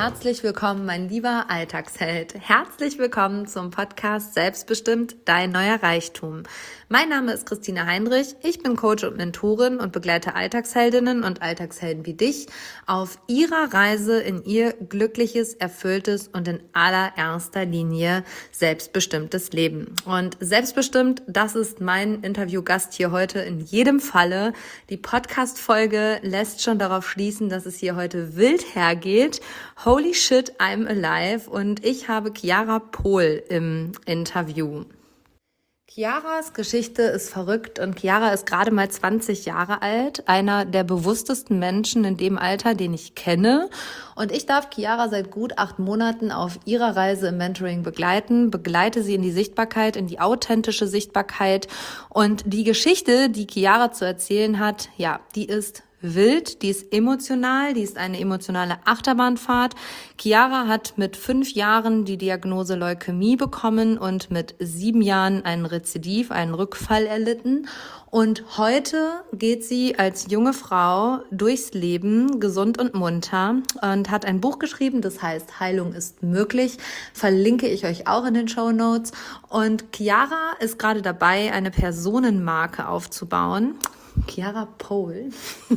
Herzlich willkommen, mein lieber Alltagsheld. Herzlich willkommen zum Podcast Selbstbestimmt, dein neuer Reichtum. Mein Name ist Christina Heinrich, ich bin Coach und Mentorin und begleite Alltagsheldinnen und Alltagshelden wie dich auf ihrer Reise in ihr glückliches, erfülltes und in allererster Linie selbstbestimmtes Leben. Und selbstbestimmt, das ist mein Interviewgast hier heute in jedem Falle. Die Podcast-Folge lässt schon darauf schließen, dass es hier heute wild hergeht. Holy shit, I'm alive. Und ich habe Chiara Pohl im Interview. Chiaras Geschichte ist verrückt und Chiara ist gerade mal 20 Jahre alt, einer der bewusstesten Menschen in dem Alter, den ich kenne. Und ich darf Chiara seit gut 8 Monaten auf ihrer Reise im Mentoring begleite sie in die Sichtbarkeit, in die authentische Sichtbarkeit. Und die Geschichte, die Chiara zu erzählen hat, ja, die ist wild, die ist emotional, die ist eine emotionale Achterbahnfahrt. Chiara hat mit 5 Jahren die Diagnose Leukämie bekommen und mit 7 Jahren einen Rezidiv, einen Rückfall erlitten. Und heute geht sie als junge Frau durchs Leben, gesund und munter, und hat ein Buch geschrieben, das heißt Heilung ist möglich. Verlinke ich euch auch in den Shownotes. Und Chiara ist gerade dabei, eine Personenmarke aufzubauen. Chiara Pohl.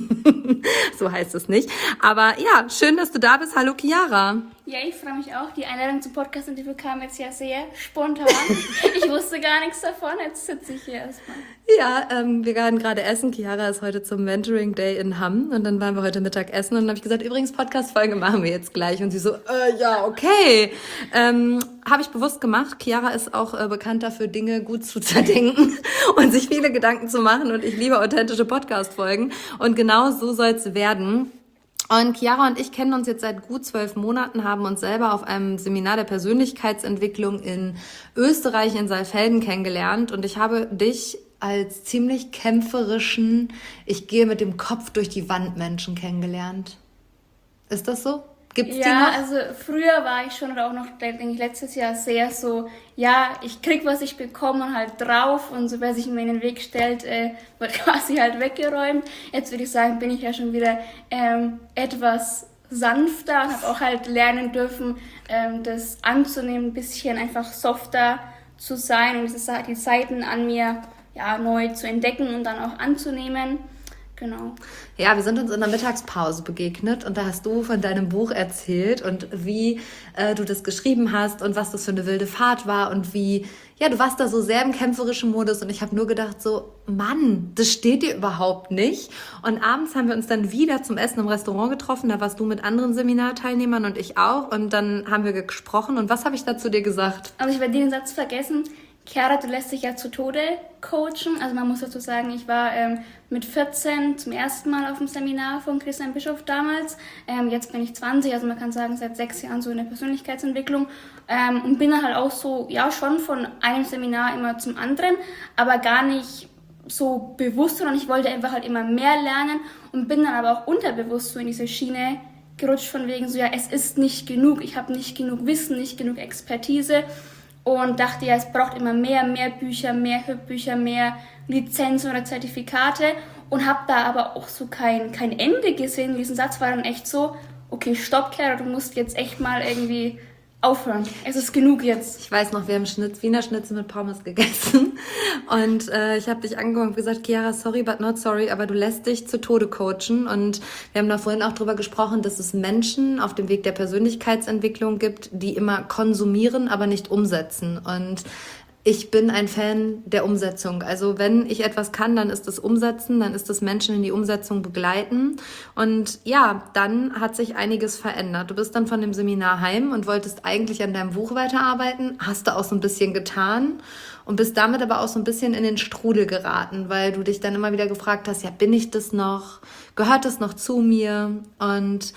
So heißt es nicht. Aber ja, schön, dass du da bist. Hallo Chiara. Ja, ich freue mich auch. Die Einladung zum Podcast-Interview kam jetzt ja sehr spontan. Ich wusste gar nichts davon. Jetzt sitze ich hier erstmal. Ja, wir waren gerade essen. Chiara ist heute zum Mentoring Day in Hamm. Und dann waren wir heute Mittag essen. Und dann habe ich gesagt, übrigens, Podcast-Folge machen wir jetzt gleich. Und sie so, ja, okay. Habe ich bewusst gemacht. Chiara ist auch bekannt dafür, Dinge gut zu zerdenken und sich viele Gedanken zu machen. Und ich liebe authentische Podcast-Folgen. Und genau so soll es werden. Und Chiara und ich kennen uns jetzt seit gut 12 Monaten, haben uns selber auf einem Seminar der Persönlichkeitsentwicklung in Österreich in Saalfelden kennengelernt. Und ich habe dich als ziemlich kämpferischen, ich gehe mit dem Kopf durch die Wand Menschen kennengelernt. Ist das so? Gibt's die noch? Ja, also früher war ich schon, oder auch noch, denke ich, letztes Jahr sehr so, ja, ich krieg, was ich bekomme und halt drauf, und so, wer sich mir in den Weg stellt, wird quasi halt weggeräumt. Jetzt würde ich sagen, bin ich ja schon wieder etwas sanfter und habe auch halt lernen dürfen, das anzunehmen, ein bisschen einfach softer zu sein und die Seiten an mir ja neu zu entdecken und dann auch anzunehmen. Genau. Ja, wir sind uns in der Mittagspause begegnet und da hast du von deinem Buch erzählt und wie du das geschrieben hast und was das für eine wilde Fahrt war und wie, ja, du warst da so sehr im kämpferischen Modus und ich habe nur gedacht so, Mann, das steht dir überhaupt nicht. Und abends haben wir uns dann wieder zum Essen im Restaurant getroffen, da warst du mit anderen Seminarteilnehmern und ich auch und dann haben wir gesprochen und was habe ich da zu dir gesagt? Also ich werde den Satz vergessen. Chiara, du lässt dich ja zu Tode coachen. Also man muss dazu sagen, ich war mit 14 zum ersten Mal auf dem Seminar von Christian Bischof damals. Jetzt bin ich 20, also man kann sagen, seit 6 Jahren so in der Persönlichkeitsentwicklung. Und bin dann halt auch so, ja, schon von einem Seminar immer zum anderen, aber gar nicht so bewusst, sondern ich wollte einfach halt immer mehr lernen und bin dann aber auch unterbewusst so in diese Schiene gerutscht von wegen so, ja, es ist nicht genug, ich habe nicht genug Wissen, nicht genug Expertise. Und dachte ja, es braucht immer mehr Bücher, mehr Hörbücher, mehr Lizenzen oder Zertifikate. Und habe da aber auch so kein Ende gesehen. Diesen Satz war dann echt so, okay, stopp, Chiara, du musst jetzt echt mal irgendwie aufhören. Es ist genug jetzt. Ich weiß noch, wir haben Wiener Schnitzel mit Pommes gegessen und ich habe dich angeguckt und gesagt, Chiara, sorry, but not sorry, aber du lässt dich zu Tode coachen und wir haben da vorhin auch drüber gesprochen, dass es Menschen auf dem Weg der Persönlichkeitsentwicklung gibt, die immer konsumieren, aber nicht umsetzen und ich bin ein Fan der Umsetzung. Also wenn ich etwas kann, dann ist es umsetzen, dann ist es Menschen in die Umsetzung begleiten. Und ja, dann hat sich einiges verändert. Du bist dann von dem Seminar heim und wolltest eigentlich an deinem Buch weiterarbeiten, hast du auch so ein bisschen getan und bist damit aber auch so ein bisschen in den Strudel geraten, weil du dich dann immer wieder gefragt hast, ja, bin ich das noch? Gehört das noch zu mir? Und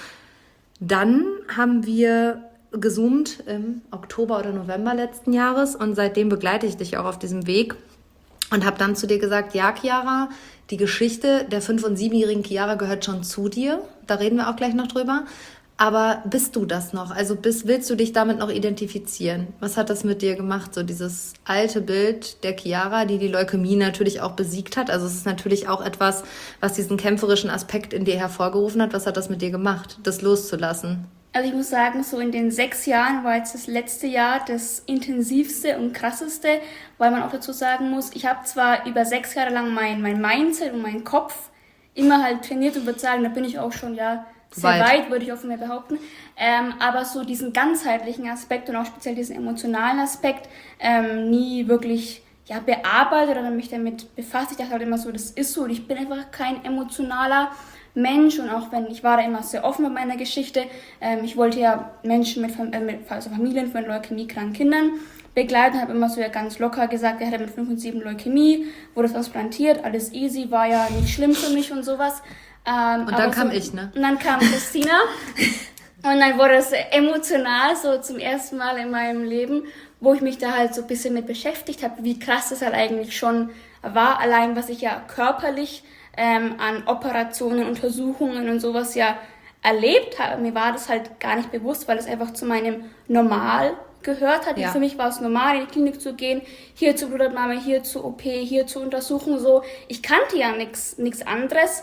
dann haben wir gezoomt im Oktober oder November letzten Jahres und seitdem begleite ich dich auch auf diesem Weg und habe dann zu dir gesagt, ja Chiara, die Geschichte der 5- und 7-jährigen Chiara gehört schon zu dir, da reden wir auch gleich noch drüber, aber bist du das noch? Also willst du dich damit noch identifizieren? Was hat das mit dir gemacht, so dieses alte Bild der Chiara, die Leukämie natürlich auch besiegt hat, also es ist natürlich auch etwas, was diesen kämpferischen Aspekt in dir hervorgerufen hat, was hat das mit dir gemacht, das loszulassen? Also ich muss sagen, so in den 6 Jahren war jetzt das letzte Jahr das intensivste und krasseste, weil man auch dazu sagen muss, ich habe zwar über 6 Jahre lang mein Mindset und meinen Kopf immer halt trainiert und würde sagen, da bin ich auch schon sehr weit, würde ich auch von mir behaupten. Aber so diesen ganzheitlichen Aspekt und auch speziell diesen emotionalen Aspekt nie wirklich bearbeitet oder mich damit befasst. Ich dachte halt immer so, das ist so und ich bin einfach kein emotionaler Mensch und auch wenn, ich war da immer sehr offen mit meiner Geschichte, ich wollte ja Menschen also Familien von leukämiekranken Kindern begleiten, habe immer so ganz locker gesagt, er hatte mit 5 und 7 Leukämie, wurde transplantiert, alles easy, war ja nicht schlimm für mich und sowas. Und dann kam ich, ne? Und dann kam Christina und dann wurde es emotional so zum ersten Mal in meinem Leben, wo ich mich da halt so ein bisschen mit beschäftigt habe, wie krass das halt eigentlich schon war, allein was ich ja körperlich an Operationen, Untersuchungen und sowas ja erlebt habe. Mir war das halt gar nicht bewusst, weil es einfach zu meinem Normal gehört hat. Ja. Für mich war es normal, in die Klinik zu gehen, hier zur Blutabnahme, hier zur OP, hier zur Untersuchung, so. Ich kannte ja nichts anderes.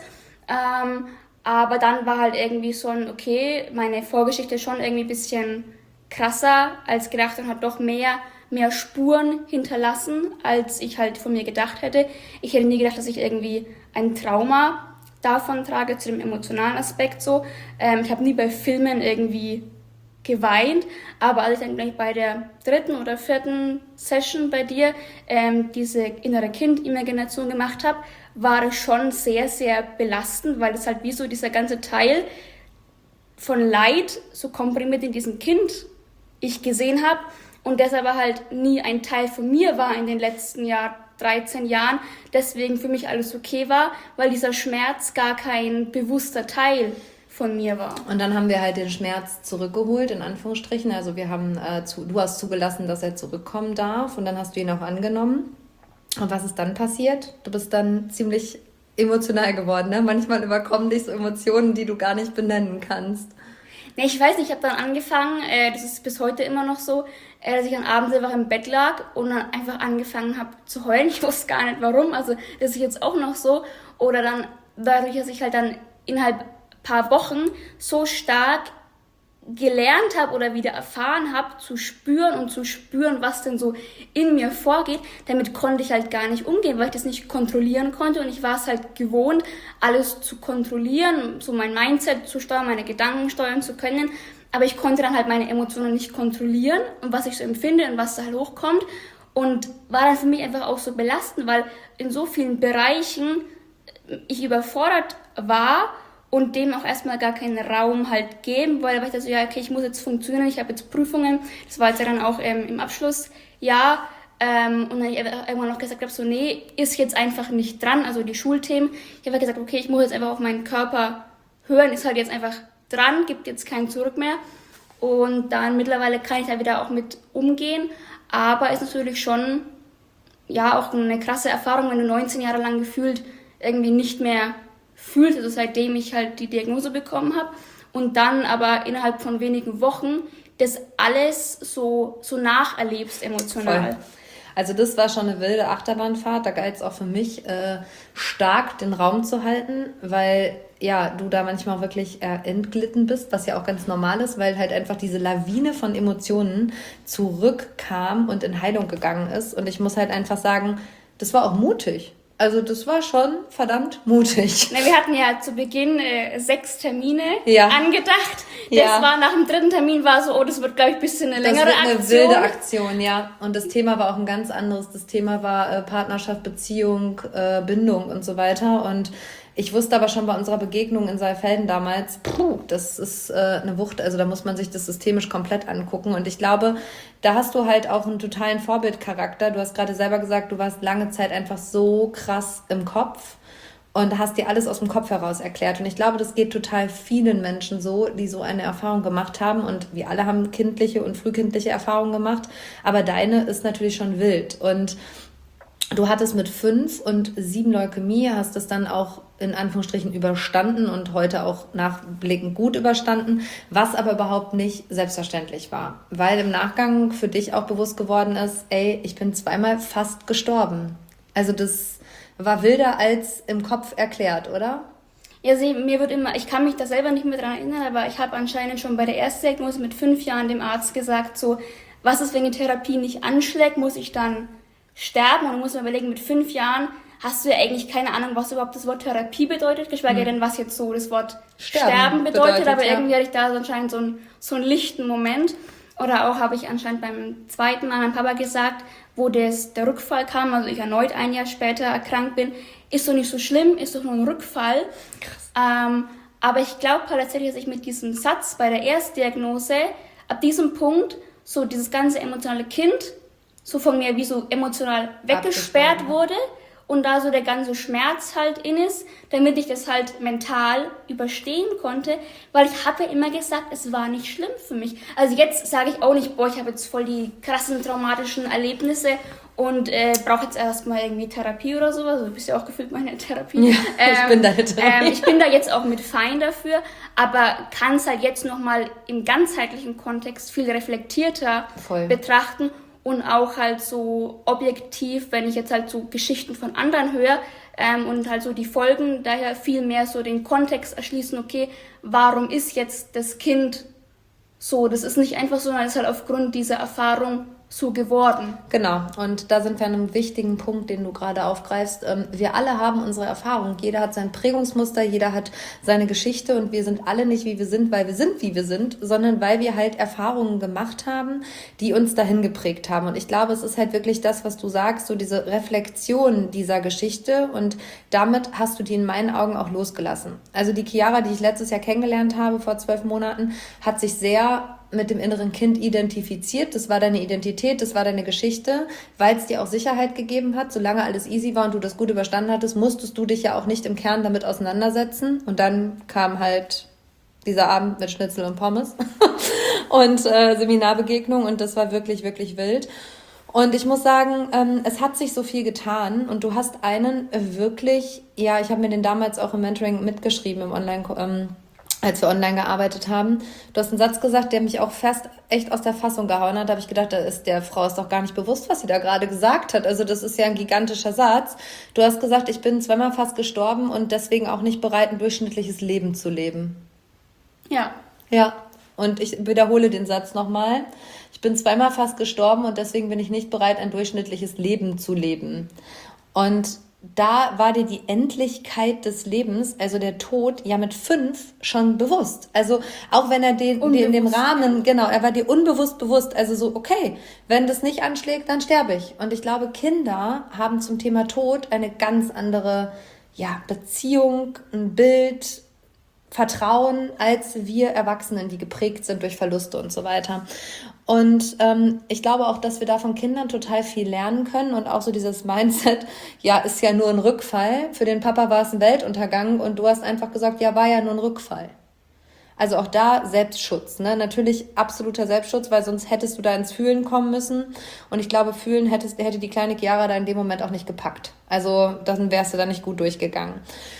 Aber dann war halt irgendwie so okay, meine Vorgeschichte schon irgendwie ein bisschen krasser als gedacht und hat doch mehr Spuren hinterlassen, als ich halt von mir gedacht hätte. Ich hätte nie gedacht, dass ich irgendwie ein Trauma davon trage, zu dem emotionalen Aspekt so. Ich habe nie bei Filmen irgendwie geweint, aber als ich dann gleich bei der 3. oder 4. Session bei dir diese innere Kind-Imagination gemacht habe, war es schon sehr, sehr belastend, weil es halt wie so dieser ganze Teil von Leid so komprimiert in diesem Kind ich gesehen habe und deshalb halt nie ein Teil von mir war in den letzten 13 Jahren, deswegen für mich alles okay war, weil dieser Schmerz gar kein bewusster Teil von mir war. Und dann haben wir halt den Schmerz zurückgeholt, in Anführungsstrichen. Also wir haben, du hast zugelassen, dass er zurückkommen darf und dann hast du ihn auch angenommen. Und was ist dann passiert? Du bist dann ziemlich emotional geworden, ne? Manchmal überkommen dich so Emotionen, die du gar nicht benennen kannst. Nee, ich weiß nicht, ich habe dann angefangen, das ist bis heute immer noch so, dass ich dann abends einfach im Bett lag und dann einfach angefangen habe zu heulen. Ich wusste gar nicht warum, also das ist jetzt auch noch so. Oder dann dadurch, dass ich halt dann innerhalb paar Wochen so stark gelernt habe oder wieder erfahren habe, zu spüren, was denn so in mir vorgeht, damit konnte ich halt gar nicht umgehen, weil ich das nicht kontrollieren konnte und ich war es halt gewohnt, alles zu kontrollieren, so mein Mindset zu steuern, meine Gedanken steuern zu können, aber ich konnte dann halt meine Emotionen nicht kontrollieren und was ich so empfinde und was da halt hochkommt und war dann für mich einfach auch so belastend, weil in so vielen Bereichen ich überfordert war und dem auch erstmal gar keinen Raum halt geben, weil ich dachte so, ja, okay, ich muss jetzt funktionieren, ich habe jetzt Prüfungen, das war jetzt ja dann auch im Abschlussjahr, und dann ich irgendwann noch gesagt habe, so, nee, ist jetzt einfach nicht dran, also die Schulthemen, ich habe gesagt, okay, ich muss jetzt einfach auf meinen Körper hören, ist halt jetzt einfach dran, gibt jetzt kein Zurück mehr und dann mittlerweile kann ich da wieder auch mit umgehen, aber ist natürlich schon, ja, auch eine krasse Erfahrung, wenn du 19 Jahre lang gefühlt irgendwie nicht mehr fühlt, also seitdem ich halt die Diagnose bekommen habe und dann aber innerhalb von wenigen Wochen das alles so nacherlebst emotional. Voll. Also das war schon eine wilde Achterbahnfahrt, da galt es auch für mich stark den Raum zu halten, weil ja, du da manchmal wirklich entglitten bist, was ja auch ganz normal ist, weil halt einfach diese Lawine von Emotionen zurückkam und in Heilung gegangen ist und ich muss halt einfach sagen, das war auch mutig. Also das war schon verdammt mutig. Wir hatten ja zu Beginn 6 Termine angedacht. Das war nach dem 3. Termin war so, das wird, glaube ich, ein bisschen eine längere Aktion. Das wird eine wilde Aktion, ja. Und das Thema war auch ein ganz anderes. Das Thema war Partnerschaft, Beziehung, Bindung und so weiter. Und ich wusste aber schon bei unserer Begegnung in Saalfelden damals, das ist eine Wucht, also da muss man sich das systemisch komplett angucken. Und ich glaube, da hast du halt auch einen totalen Vorbildcharakter. Du hast gerade selber gesagt, du warst lange Zeit einfach so krass im Kopf und hast dir alles aus dem Kopf heraus erklärt. Und ich glaube, das geht total vielen Menschen so, die so eine Erfahrung gemacht haben. Und wir alle haben kindliche und frühkindliche Erfahrungen gemacht. Aber deine ist natürlich schon wild. Und du hattest mit 5 und 7 Leukämie, hast es dann auch in Anführungsstrichen überstanden und heute auch nachblickend gut überstanden, was aber überhaupt nicht selbstverständlich war. Weil im Nachgang für dich auch bewusst geworden ist, ich bin 2-mal fast gestorben. Also das war wilder als im Kopf erklärt, oder? Ja, mir wird immer, ich kann mich da selber nicht mehr dran erinnern, aber ich habe anscheinend schon bei der Erstdiagnose mit 5 Jahren dem Arzt gesagt, so, was ist, wenn die Therapie nicht anschlägt, muss ich dann sterben? Und du musst mir überlegen, mit 5 Jahren hast du ja eigentlich keine Ahnung, was überhaupt das Wort Therapie bedeutet, geschweige denn, was jetzt so das Wort Sterben bedeutet, aber irgendwie hatte ich da anscheinend so einen lichten Moment. Oder auch habe ich anscheinend beim zweiten Mal meinem Papa gesagt, wo der Rückfall kam, also ich erneut ein Jahr später erkrankt bin, ist doch nicht so schlimm, ist doch nur ein Rückfall. Aber ich glaube halt tatsächlich, dass ich mit diesem Satz bei der Erstdiagnose ab diesem Punkt so dieses ganze emotionale Kind so von mir wie so emotional weggesperrt wurde und da so der ganze Schmerz halt in ist, damit ich das halt mental überstehen konnte, weil ich habe ja immer gesagt, es war nicht schlimm für mich. Also jetzt sage ich auch nicht, boah, ich habe jetzt voll die krassen traumatischen Erlebnisse und brauche jetzt erstmal irgendwie Therapie oder sowas. Also, du bist ja auch gefühlt meine Therapie. Ja, ich bin deine Therapie. Ich bin da jetzt auch mit fein dafür, aber kann es halt jetzt nochmal im ganzheitlichen Kontext viel reflektierter betrachten und auch halt so objektiv, wenn ich jetzt halt so Geschichten von anderen höre und halt so die Folgen, daher viel mehr so den Kontext erschließen, okay, warum ist jetzt das Kind so? Das ist nicht einfach so, sondern es ist halt aufgrund dieser Erfahrung so geworden. Genau, und da sind wir an einem wichtigen Punkt, den du gerade aufgreifst. Wir alle haben unsere Erfahrung. Jeder hat sein Prägungsmuster, jeder hat seine Geschichte und wir sind alle nicht, wie wir sind, weil wir sind, wie wir sind, sondern weil wir halt Erfahrungen gemacht haben, die uns dahin geprägt haben. Und ich glaube, es ist halt wirklich das, was du sagst, so diese Reflexion dieser Geschichte und damit hast du die in meinen Augen auch losgelassen. Also die Chiara, die ich letztes Jahr kennengelernt habe, vor 12 Monaten, hat sich sehr mit dem inneren Kind identifiziert. Das war deine Identität, das war deine Geschichte, weil es dir auch Sicherheit gegeben hat. Solange alles easy war und du das gut überstanden hattest, musstest du dich ja auch nicht im Kern damit auseinandersetzen. Und dann kam halt dieser Abend mit Schnitzel und Pommes und Seminarbegegnung und das war wirklich, wirklich wild. Und ich muss sagen, es hat sich so viel getan und du hast einen wirklich, ja, ich habe mir den damals auch im Mentoring mitgeschrieben, im Online als wir online gearbeitet haben. Du hast einen Satz gesagt, der mich auch fast echt aus der Fassung gehauen hat. Da habe ich gedacht, der Frau ist doch gar nicht bewusst, was sie da gerade gesagt hat. Also das ist ja ein gigantischer Satz. Du hast gesagt, ich bin 2-mal fast gestorben und deswegen auch nicht bereit, ein durchschnittliches Leben zu leben. Ja. Ja, und ich wiederhole den Satz nochmal. Ich bin 2-mal fast gestorben und deswegen bin ich nicht bereit, ein durchschnittliches Leben zu leben. Und da war dir die Endlichkeit des Lebens, also der Tod, ja mit 5 schon bewusst. Also auch wenn er den in dem Rahmen, genau, er war dir unbewusst bewusst. Also so, okay, wenn das nicht anschlägt, dann sterbe ich. Und ich glaube, Kinder haben zum Thema Tod eine ganz andere, ja, Beziehung, ein Bild, Vertrauen als wir Erwachsenen, die geprägt sind durch Verluste und so weiter. Und ich glaube auch, dass wir da von Kindern total viel lernen können und auch so dieses Mindset, ja, ist ja nur ein Rückfall. Für den Papa war es ein Weltuntergang und du hast einfach gesagt, ja, war ja nur ein Rückfall. Also auch da Selbstschutz, ne? Natürlich absoluter Selbstschutz, weil sonst hättest du da ins Fühlen kommen müssen. Und ich glaube, Fühlen hätte die kleine Chiara da in dem Moment auch nicht gepackt. Also dann wärst du da nicht gut durchgegangen.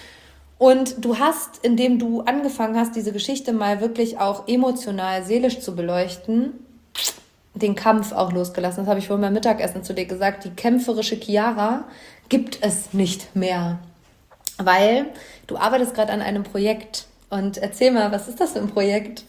Und du hast, indem du angefangen hast, diese Geschichte mal wirklich auch emotional, seelisch zu beleuchten, den Kampf auch losgelassen. Das habe ich vorhin beim Mittagessen zu dir gesagt. Die kämpferische Chiara gibt es nicht mehr. Weil du arbeitest gerade an einem Projekt. Und erzähl mal, was ist das für ein Projekt?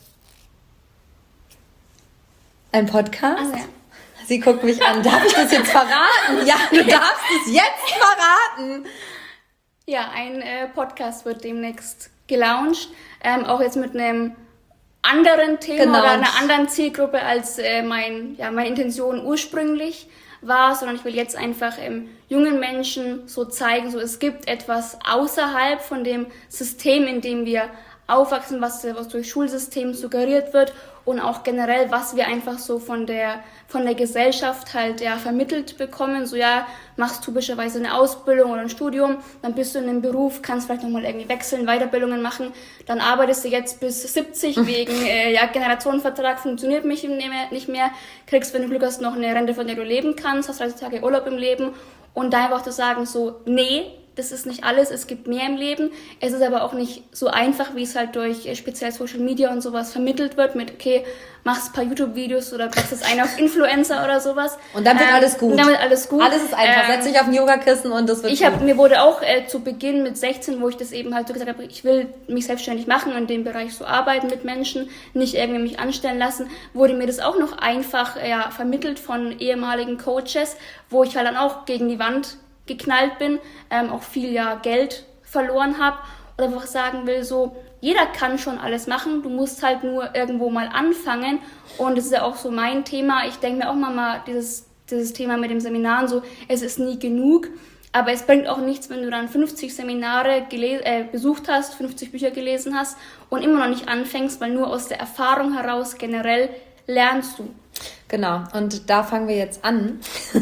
Ein Podcast? Also ja. Sie guckt mich an. Darf ich das jetzt verraten? Ja, du darfst es jetzt verraten. Ja, ein Podcast wird demnächst gelauncht, auch jetzt mit einem anderen Thema oder einer anderen Zielgruppe als meine Intention ursprünglich war, sondern ich will jetzt einfach jungen Menschen so zeigen, so es gibt etwas außerhalb von dem System, in dem wir aufwachsen, was durch Schulsystem suggeriert wird und auch generell, was wir einfach so von der Gesellschaft halt ja vermittelt bekommen. So ja, machst typischerweise eine Ausbildung oder ein Studium, dann bist du in einem Beruf, kannst vielleicht nochmal irgendwie wechseln, Weiterbildungen machen, dann arbeitest du jetzt bis 70 wegen Generationenvertrag, funktioniert mich nicht mehr, kriegst, wenn du Glück hast, noch eine Rente, von der du leben kannst, hast 30 Tage Urlaub im Leben und da einfach zu sagen so, nee, das ist nicht alles, es gibt mehr im Leben. Es ist aber auch nicht so einfach, wie es halt durch speziell Social Media und sowas vermittelt wird mit, okay, machst ein paar YouTube-Videos oder wechselst einen auf Influencer oder sowas. Und dann wird alles gut. Und dann wird alles gut. Alles ist einfach. Setz dich auf ein Yogakissen und das wird gut. Mir wurde auch zu Beginn mit 16, wo ich das eben halt so gesagt habe, ich will mich selbstständig machen und in dem Bereich so arbeiten mit Menschen, nicht irgendwie mich anstellen lassen, wurde mir das auch noch einfach vermittelt von ehemaligen Coaches, wo ich halt dann auch gegen die Wand geknallt bin, auch viel Geld verloren habe oder einfach sagen will, so, jeder kann schon alles machen, du musst halt nur irgendwo mal anfangen und das ist ja auch so mein Thema, ich denke mir auch mal dieses Thema mit dem Seminaren so, es ist nie genug, aber es bringt auch nichts, wenn du dann 50 Seminare besucht hast, 50 Bücher gelesen hast und immer noch nicht anfängst, weil nur aus der Erfahrung heraus generell lernst du. Genau, und da fangen wir jetzt an.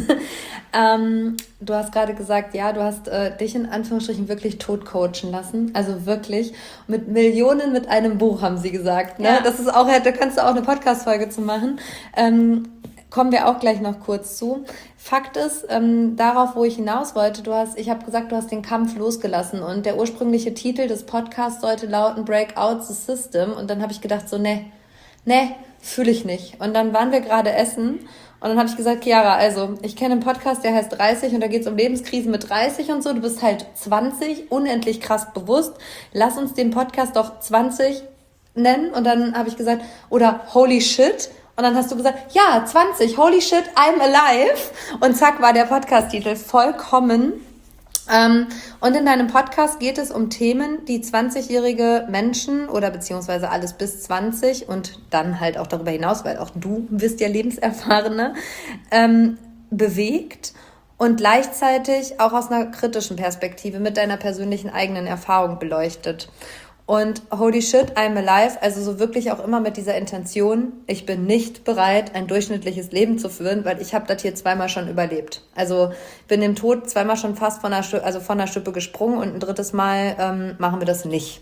Du hast gerade gesagt, ja, du hast dich in Anführungsstrichen wirklich tot coachen lassen. Also wirklich mit Millionen mit einem Buch, haben sie gesagt. Ne? Ja. Das ist auch, da kannst du auch eine Podcast-Folge zu machen. Kommen wir auch gleich noch kurz zu. Fakt ist, darauf, wo ich hinaus wollte, ich habe gesagt, du hast den Kampf losgelassen und der ursprüngliche Titel des Podcasts sollte lauten Break Out the System und dann habe ich gedacht so, nee, fühle ich nicht. Und dann waren wir gerade essen und dann habe ich gesagt, Chiara, also ich kenne einen Podcast, der heißt 30 und da geht es um Lebenskrisen mit 30 und so. Du bist halt 20, unendlich krass bewusst. Lass uns den Podcast doch 20 nennen. Und dann habe ich gesagt, oder Holy Shit. Und dann hast du gesagt, ja, 20, Holy Shit, I'm alive. Und zack, war der Podcast-Titel vollkommen. Und in deinem Podcast geht es um Themen, die 20-jährige Menschen oder beziehungsweise alles bis 20 und dann halt auch darüber hinaus, weil auch du bist ja lebenserfahrene, bewegt und gleichzeitig auch aus einer kritischen Perspektive mit deiner persönlichen eigenen Erfahrung beleuchtet. Und holy shit, I'm alive, also so wirklich auch immer mit dieser Intention, ich bin nicht bereit, ein durchschnittliches Leben zu führen, weil ich habe das hier zweimal schon überlebt. Also bin dem Tod zweimal schon fast von der Schippe gesprungen und ein drittes Mal machen wir das nicht.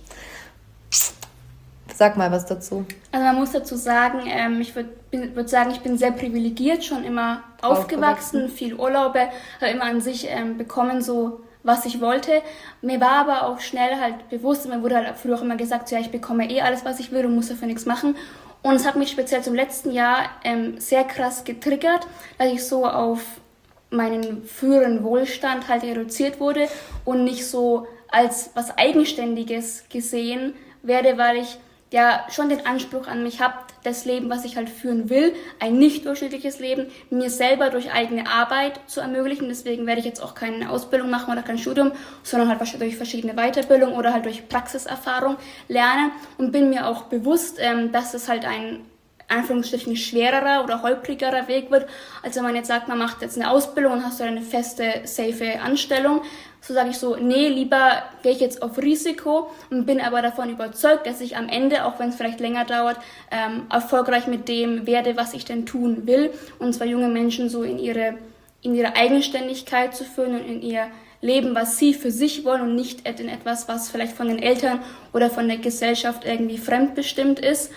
Sag mal was dazu. Also man muss dazu sagen, ich würde sagen, ich bin sehr privilegiert, schon immer aufgewachsen, viel Urlaube, habe immer an sich bekommen, so was ich wollte. Mir war aber auch schnell halt bewusst, mir wurde halt früher auch immer gesagt, so, ja, ich bekomme alles, was ich will und muss dafür nichts machen. Und es hat mich speziell zum letzten Jahr sehr krass getriggert, dass ich so auf meinen früheren Wohlstand halt reduziert wurde und nicht so als was Eigenständiges gesehen werde, weil ich ja schon den Anspruch an mich habe, das Leben, was ich halt führen will, ein nicht durchschnittliches Leben, mir selber durch eigene Arbeit zu ermöglichen. Deswegen werde ich jetzt auch keine Ausbildung machen oder kein Studium, sondern halt durch verschiedene Weiterbildung oder halt durch Praxiserfahrung lernen und bin mir auch bewusst, dass es halt ein Anführungsstrichen schwererer oder holprigerer Weg wird, als wenn man jetzt sagt, man macht jetzt eine Ausbildung und hast du eine feste, safe Anstellung. So sage ich so, nee, lieber gehe ich jetzt auf Risiko und bin aber davon überzeugt, dass ich am Ende, auch wenn es vielleicht länger dauert, erfolgreich mit dem werde, was ich denn tun will. Und zwar junge Menschen so in ihre Eigenständigkeit zu führen und in ihr Leben, was sie für sich wollen und nicht in etwas, was vielleicht von den Eltern oder von der Gesellschaft irgendwie fremdbestimmt ist.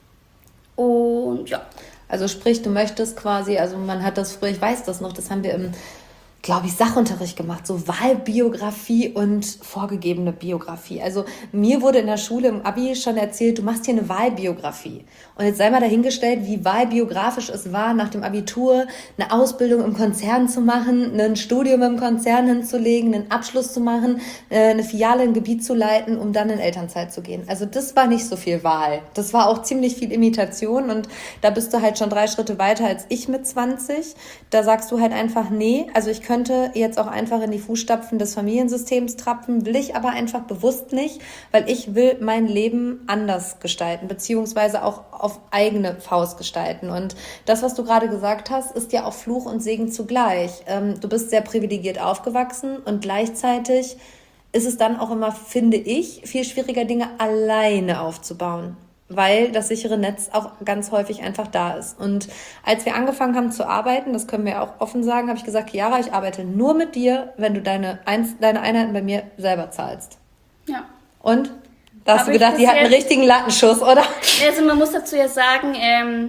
Und ja. Also sprich, du möchtest quasi, also man hat das früher, ich weiß das noch, das haben wir im, glaube ich, Sachunterricht gemacht, so Wahlbiografie und vorgegebene Biografie. Also mir wurde in der Schule im Abi schon erzählt, du machst hier eine Wahlbiografie. Und jetzt sei mal dahingestellt, wie wahlbiografisch es war, nach dem Abitur eine Ausbildung im Konzern zu machen, ein Studium im Konzern hinzulegen, einen Abschluss zu machen, eine Filiale im Gebiet zu leiten, um dann in Elternzeit zu gehen. Also das war nicht so viel Wahl. Das war auch ziemlich viel Imitation und da bist du halt schon 3 Schritte weiter als ich mit 20. Da sagst du halt einfach, nee, also ich könnte jetzt auch einfach in die Fußstapfen des Familiensystems trappen, will ich aber einfach bewusst nicht, weil ich will mein Leben anders gestalten, beziehungsweise auch auf eigene Faust gestalten. Und das, was du gerade gesagt hast, ist ja auch Fluch und Segen zugleich. Du bist sehr privilegiert aufgewachsen und gleichzeitig ist es dann auch immer, finde ich, viel schwieriger, Dinge alleine aufzubauen, weil das sichere Netz auch ganz häufig einfach da ist. Und als wir angefangen haben zu arbeiten, das können wir auch offen sagen, habe ich gesagt, Chiara, ich arbeite nur mit dir, wenn du deine Einheiten bei mir selber zahlst. Ja. Und? Da hast du gedacht, die hat einen richtigen Lattenschuss, oder? Also man muss dazu ja sagen,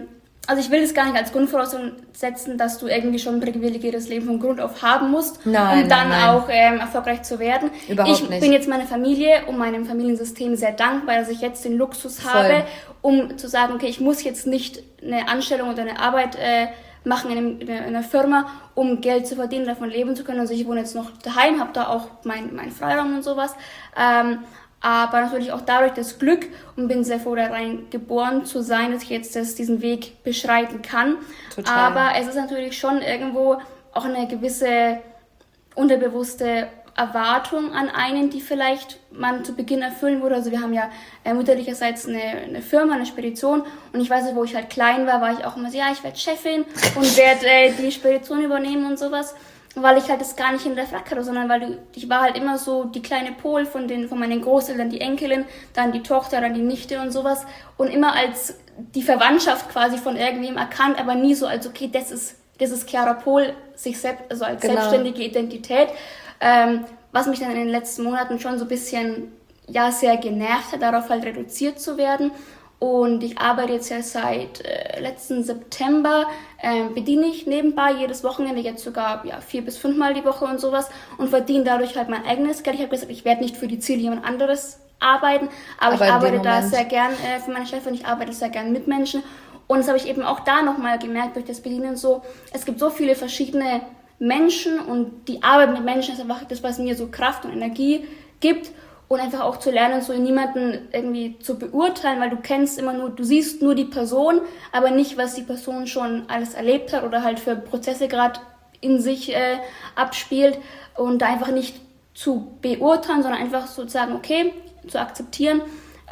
Also ich will es gar nicht als Grundvoraussetzung setzen, dass du irgendwie schon ein privilegiertes Leben von Grund auf haben musst, um dann auch erfolgreich zu werden. Überhaupt nicht. Ich bin jetzt meiner Familie und meinem Familiensystem sehr dankbar, dass ich jetzt den Luxus habe, um zu sagen, okay, ich muss jetzt nicht eine Anstellung oder eine Arbeit machen in einer Firma, um Geld zu verdienen, davon leben zu können. Also ich wohne jetzt noch daheim, habe da auch meinen Freiraum und sowas. Aber natürlich auch dadurch das Glück und bin sehr froh, da rein geboren zu sein, dass ich jetzt diesen Weg beschreiten kann. Total. Aber es ist natürlich schon irgendwo auch eine gewisse unterbewusste Erwartung an einen, die vielleicht man zu Beginn erfüllen würde. Also wir haben ja mütterlicherseits eine Firma, eine Spedition, und ich weiß nicht, wo ich halt klein war ich auch immer so, ja, ich werde Chefin und werde die Spedition übernehmen und sowas. Weil ich halt das gar nicht hinterfragt hatte, sondern weil ich war halt immer so die kleine Pol von meinen Großeltern, die Enkelin, dann die Tochter, dann die Nichte und sowas, und immer als die Verwandtschaft quasi von irgendwem erkannt, aber nie so als, okay, das ist Chiara Pohl, sich selbst, also als selbstständige Identität, was mich dann in den letzten Monaten schon so ein bisschen, ja, sehr genervt hat, darauf halt reduziert zu werden. Und ich arbeite jetzt ja seit letzten September, bediene ich nebenbei jedes Wochenende, jetzt sogar 4 bis 5 Mal die Woche und sowas, und verdiene dadurch halt mein eigenes Geld. Ich habe gesagt, ich werde nicht für die Ziele jemand anderes arbeiten, aber ich arbeite da sehr gern für meine Chefin, ich arbeite sehr gern mit Menschen. Und das habe ich eben auch da nochmal gemerkt durch das Bedienen so, es gibt so viele verschiedene Menschen, und die Arbeit mit Menschen ist einfach das, was mir so Kraft und Energie gibt. Und einfach auch zu lernen, so niemanden irgendwie zu beurteilen, weil du siehst nur die Person, aber nicht, was die Person schon alles erlebt hat oder halt für Prozesse gerade in sich abspielt, und da einfach nicht zu beurteilen, sondern einfach sozusagen, okay, zu akzeptieren.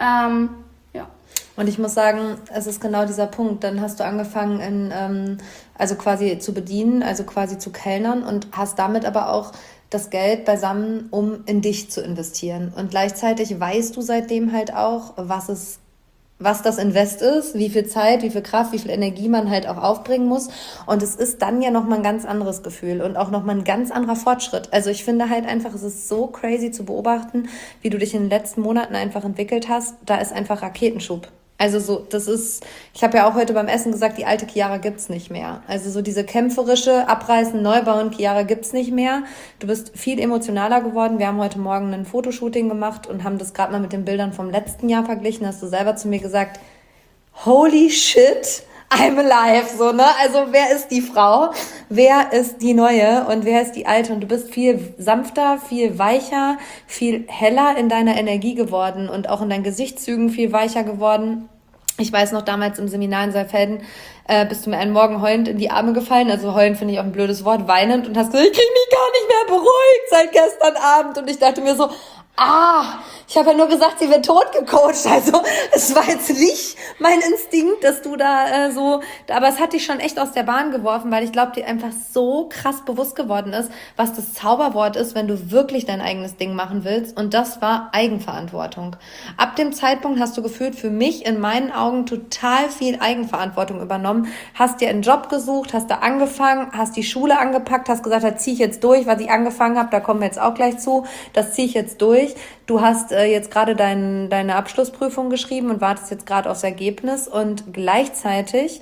Und ich muss sagen, es ist genau dieser Punkt. Dann hast du angefangen, also quasi zu bedienen, also quasi zu kellnern, und hast damit aber auch das Geld beisammen, um in dich zu investieren. Und gleichzeitig weißt du seitdem halt auch, was das Invest ist, wie viel Zeit, wie viel Kraft, wie viel Energie man halt auch aufbringen muss. Und es ist dann ja nochmal ein ganz anderes Gefühl und auch nochmal ein ganz anderer Fortschritt. Also ich finde halt einfach, es ist so crazy zu beobachten, wie du dich in den letzten Monaten einfach entwickelt hast. Da ist einfach Raketenschub. Also so, ich habe ja auch heute beim Essen gesagt, die alte Chiara gibt's nicht mehr. Also so diese kämpferische, abreißen, neubauen Chiara gibt's nicht mehr. Du bist viel emotionaler geworden. Wir haben heute Morgen ein Fotoshooting gemacht und haben das gerade mal mit den Bildern vom letzten Jahr verglichen. Hast du selber zu mir gesagt, holy shit, I'm alive, so, ne? Also wer ist die Frau? Wer ist die Neue und wer ist die Alte? Und du bist viel sanfter, viel weicher, viel heller in deiner Energie geworden und auch in deinen Gesichtszügen viel weicher geworden. Ich weiß noch, damals im Seminar in Saalfelden bist du mir einen Morgen heulend in die Arme gefallen. Also heulen finde ich auch ein blödes Wort, weinend, und hast gesagt, ich kriege mich gar nicht mehr beruhigt seit gestern Abend. Und ich dachte mir so, ich habe ja nur gesagt, sie wird tot gecoacht. Also es war jetzt nicht mein Instinkt, dass du da aber es hat dich schon echt aus der Bahn geworfen, weil ich glaube, dir einfach so krass bewusst geworden ist, was das Zauberwort ist, wenn du wirklich dein eigenes Ding machen willst. Und das war Eigenverantwortung. Ab dem Zeitpunkt hast du gefühlt für mich in meinen Augen total viel Eigenverantwortung übernommen. Hast dir einen Job gesucht, hast da angefangen, hast die Schule angepackt, hast gesagt, da ziehe ich jetzt durch, was ich angefangen habe, da kommen wir jetzt auch gleich zu, das ziehe ich jetzt durch. Du hast jetzt gerade deine Abschlussprüfung geschrieben und wartest jetzt gerade aufs Ergebnis, und gleichzeitig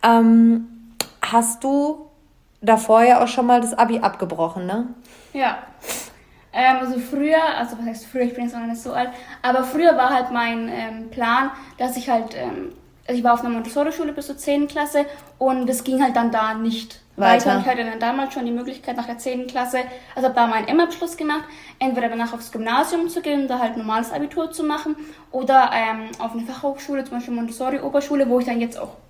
hast du davor ja auch schon mal das Abi abgebrochen, ne? Ja. Also was heißt früher, ich bin jetzt noch nicht so alt, aber früher war halt mein Plan, dass ich halt, also ich war auf einer Montessori-Schule bis zur 10. Klasse, und es ging halt dann da nicht weiter. Ich hatte dann damals schon die Möglichkeit, nach der 10. Klasse, also habe da meinen M-Abschluss gemacht, entweder danach aufs Gymnasium zu gehen, da halt normales Abitur zu machen, oder auf eine Fachhochschule, zum Beispiel Montessori-Oberschule, wo ich dann jetzt auch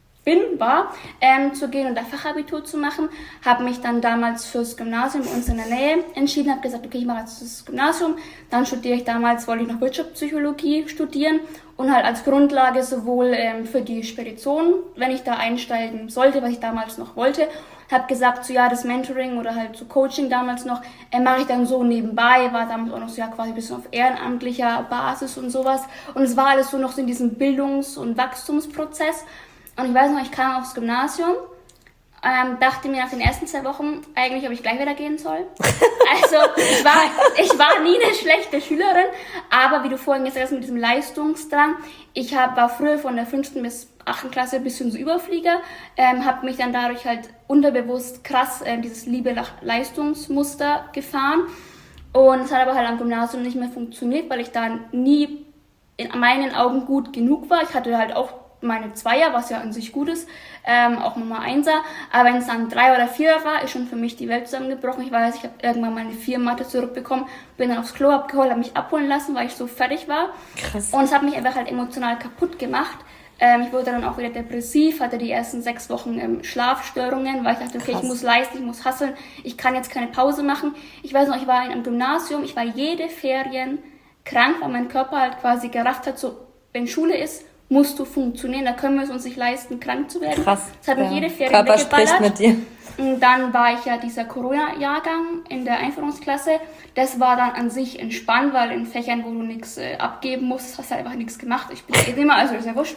zu gehen und da Fachabitur zu machen. Habe mich dann damals fürs Gymnasium bei uns in der Nähe entschieden, habe gesagt, okay, ich mache jetzt das Gymnasium, dann wollte ich noch Wirtschaftspsychologie studieren, und halt als Grundlage sowohl für die Spedition, wenn ich da einsteigen sollte, was ich damals noch wollte, habe gesagt, so ja, das Mentoring oder halt so Coaching damals noch, mache ich dann so nebenbei, war damals auch noch so ja quasi ein bisschen auf ehrenamtlicher Basis und sowas, und es war alles so noch so in diesem Bildungs- und Wachstumsprozess. Und ich weiß noch, ich kam aufs Gymnasium, dachte mir nach den ersten 2 Wochen, eigentlich, ob ich gleich wieder gehen soll. Also ich war nie eine schlechte Schülerin, aber wie du vorhin gesagt hast, mit diesem Leistungsdrang, war früher von der 5. bis 8. Klasse ein bisschen so Überflieger, habe mich dann dadurch halt unterbewusst krass dieses Liebe-Leistungsmuster gefahren. Und es hat aber halt am Gymnasium nicht mehr funktioniert, weil ich da nie in meinen Augen gut genug war. Ich hatte halt auch meine Zweier, was ja an sich gut ist, auch nochmal Einser. Aber wenn es dann 3 oder 4 war, ist schon für mich die Welt zusammengebrochen. Ich weiß, ich habe irgendwann meine 4 Mathe zurückbekommen, bin dann aufs Klo abgeholt, habe mich abholen lassen, weil ich so fertig war. Krass. Und es hat mich einfach halt emotional kaputt gemacht. Ich wurde dann auch wieder depressiv, hatte die ersten 6 Wochen Schlafstörungen, weil ich dachte, okay, Krass. Ich muss leisten, ich muss hustlen, ich kann jetzt keine Pause machen. Ich weiß noch, ich war in einem Gymnasium, ich war jede Ferien krank, weil mein Körper halt quasi gerafft hat, so, wenn Schule ist, musst du funktionieren, da können wir es uns nicht leisten, krank zu werden. Krass. Das hat mich jede Ferien Körper spricht mit dir. Und dann war ich ja dieser Corona-Jahrgang in der Einführungsklasse. Das war dann an sich entspannt, weil in Fächern, wo du nichts abgeben musst, hast du halt einfach nichts gemacht. Ich bin immer, also ist ja wurscht.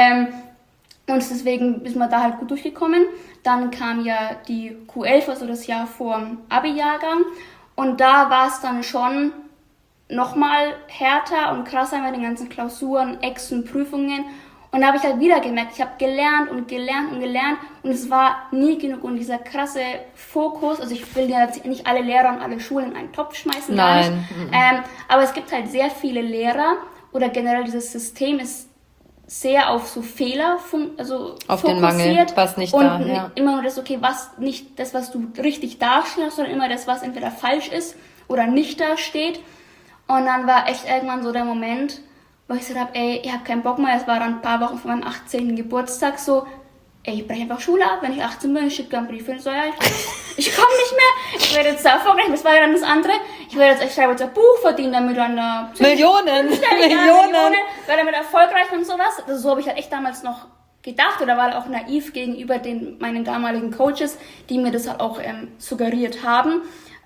Und deswegen ist man da halt gut durchgekommen. Dann kam ja die Q11, also das Jahr vor dem Abi-Jahrgang. Und da war es dann schon nochmal härter und krasser mit den ganzen Klausuren, Exen, Prüfungen. Und da habe ich halt wieder gemerkt, ich habe gelernt und es war nie genug. Und dieser krasse Fokus, also ich will ja nicht alle Lehrer und alle Schulen in einen Topf schmeißen, Nein. Aber es gibt halt sehr viele Lehrer oder generell dieses System ist sehr auf so Fehler auf fokussiert. Den Mangel, was nicht und da, ja. Immer nur das, okay, was nicht das, was du richtig darstellst, sondern immer das, was entweder falsch ist oder nicht da steht. Und dann war echt irgendwann so der Moment, wo ich gesagt habe, ey, ich habe keinen Bock mehr. Es war dann ein paar Wochen vor meinem 18. Geburtstag so, ey, ich breche einfach Schule ab. Wenn ich 18 bin, ich schicke einen Brief hin, so, ja, ich komme nicht mehr. Ich werde jetzt da erfolgreich, das war ja dann das andere. Ich schreibe jetzt ein Buch, verdiene damit dann da... Millionen. Werde damit erfolgreich und sowas. Also so habe ich halt echt damals noch gedacht oder war auch naiv gegenüber meinen damaligen Coaches, die mir das halt auch suggeriert haben.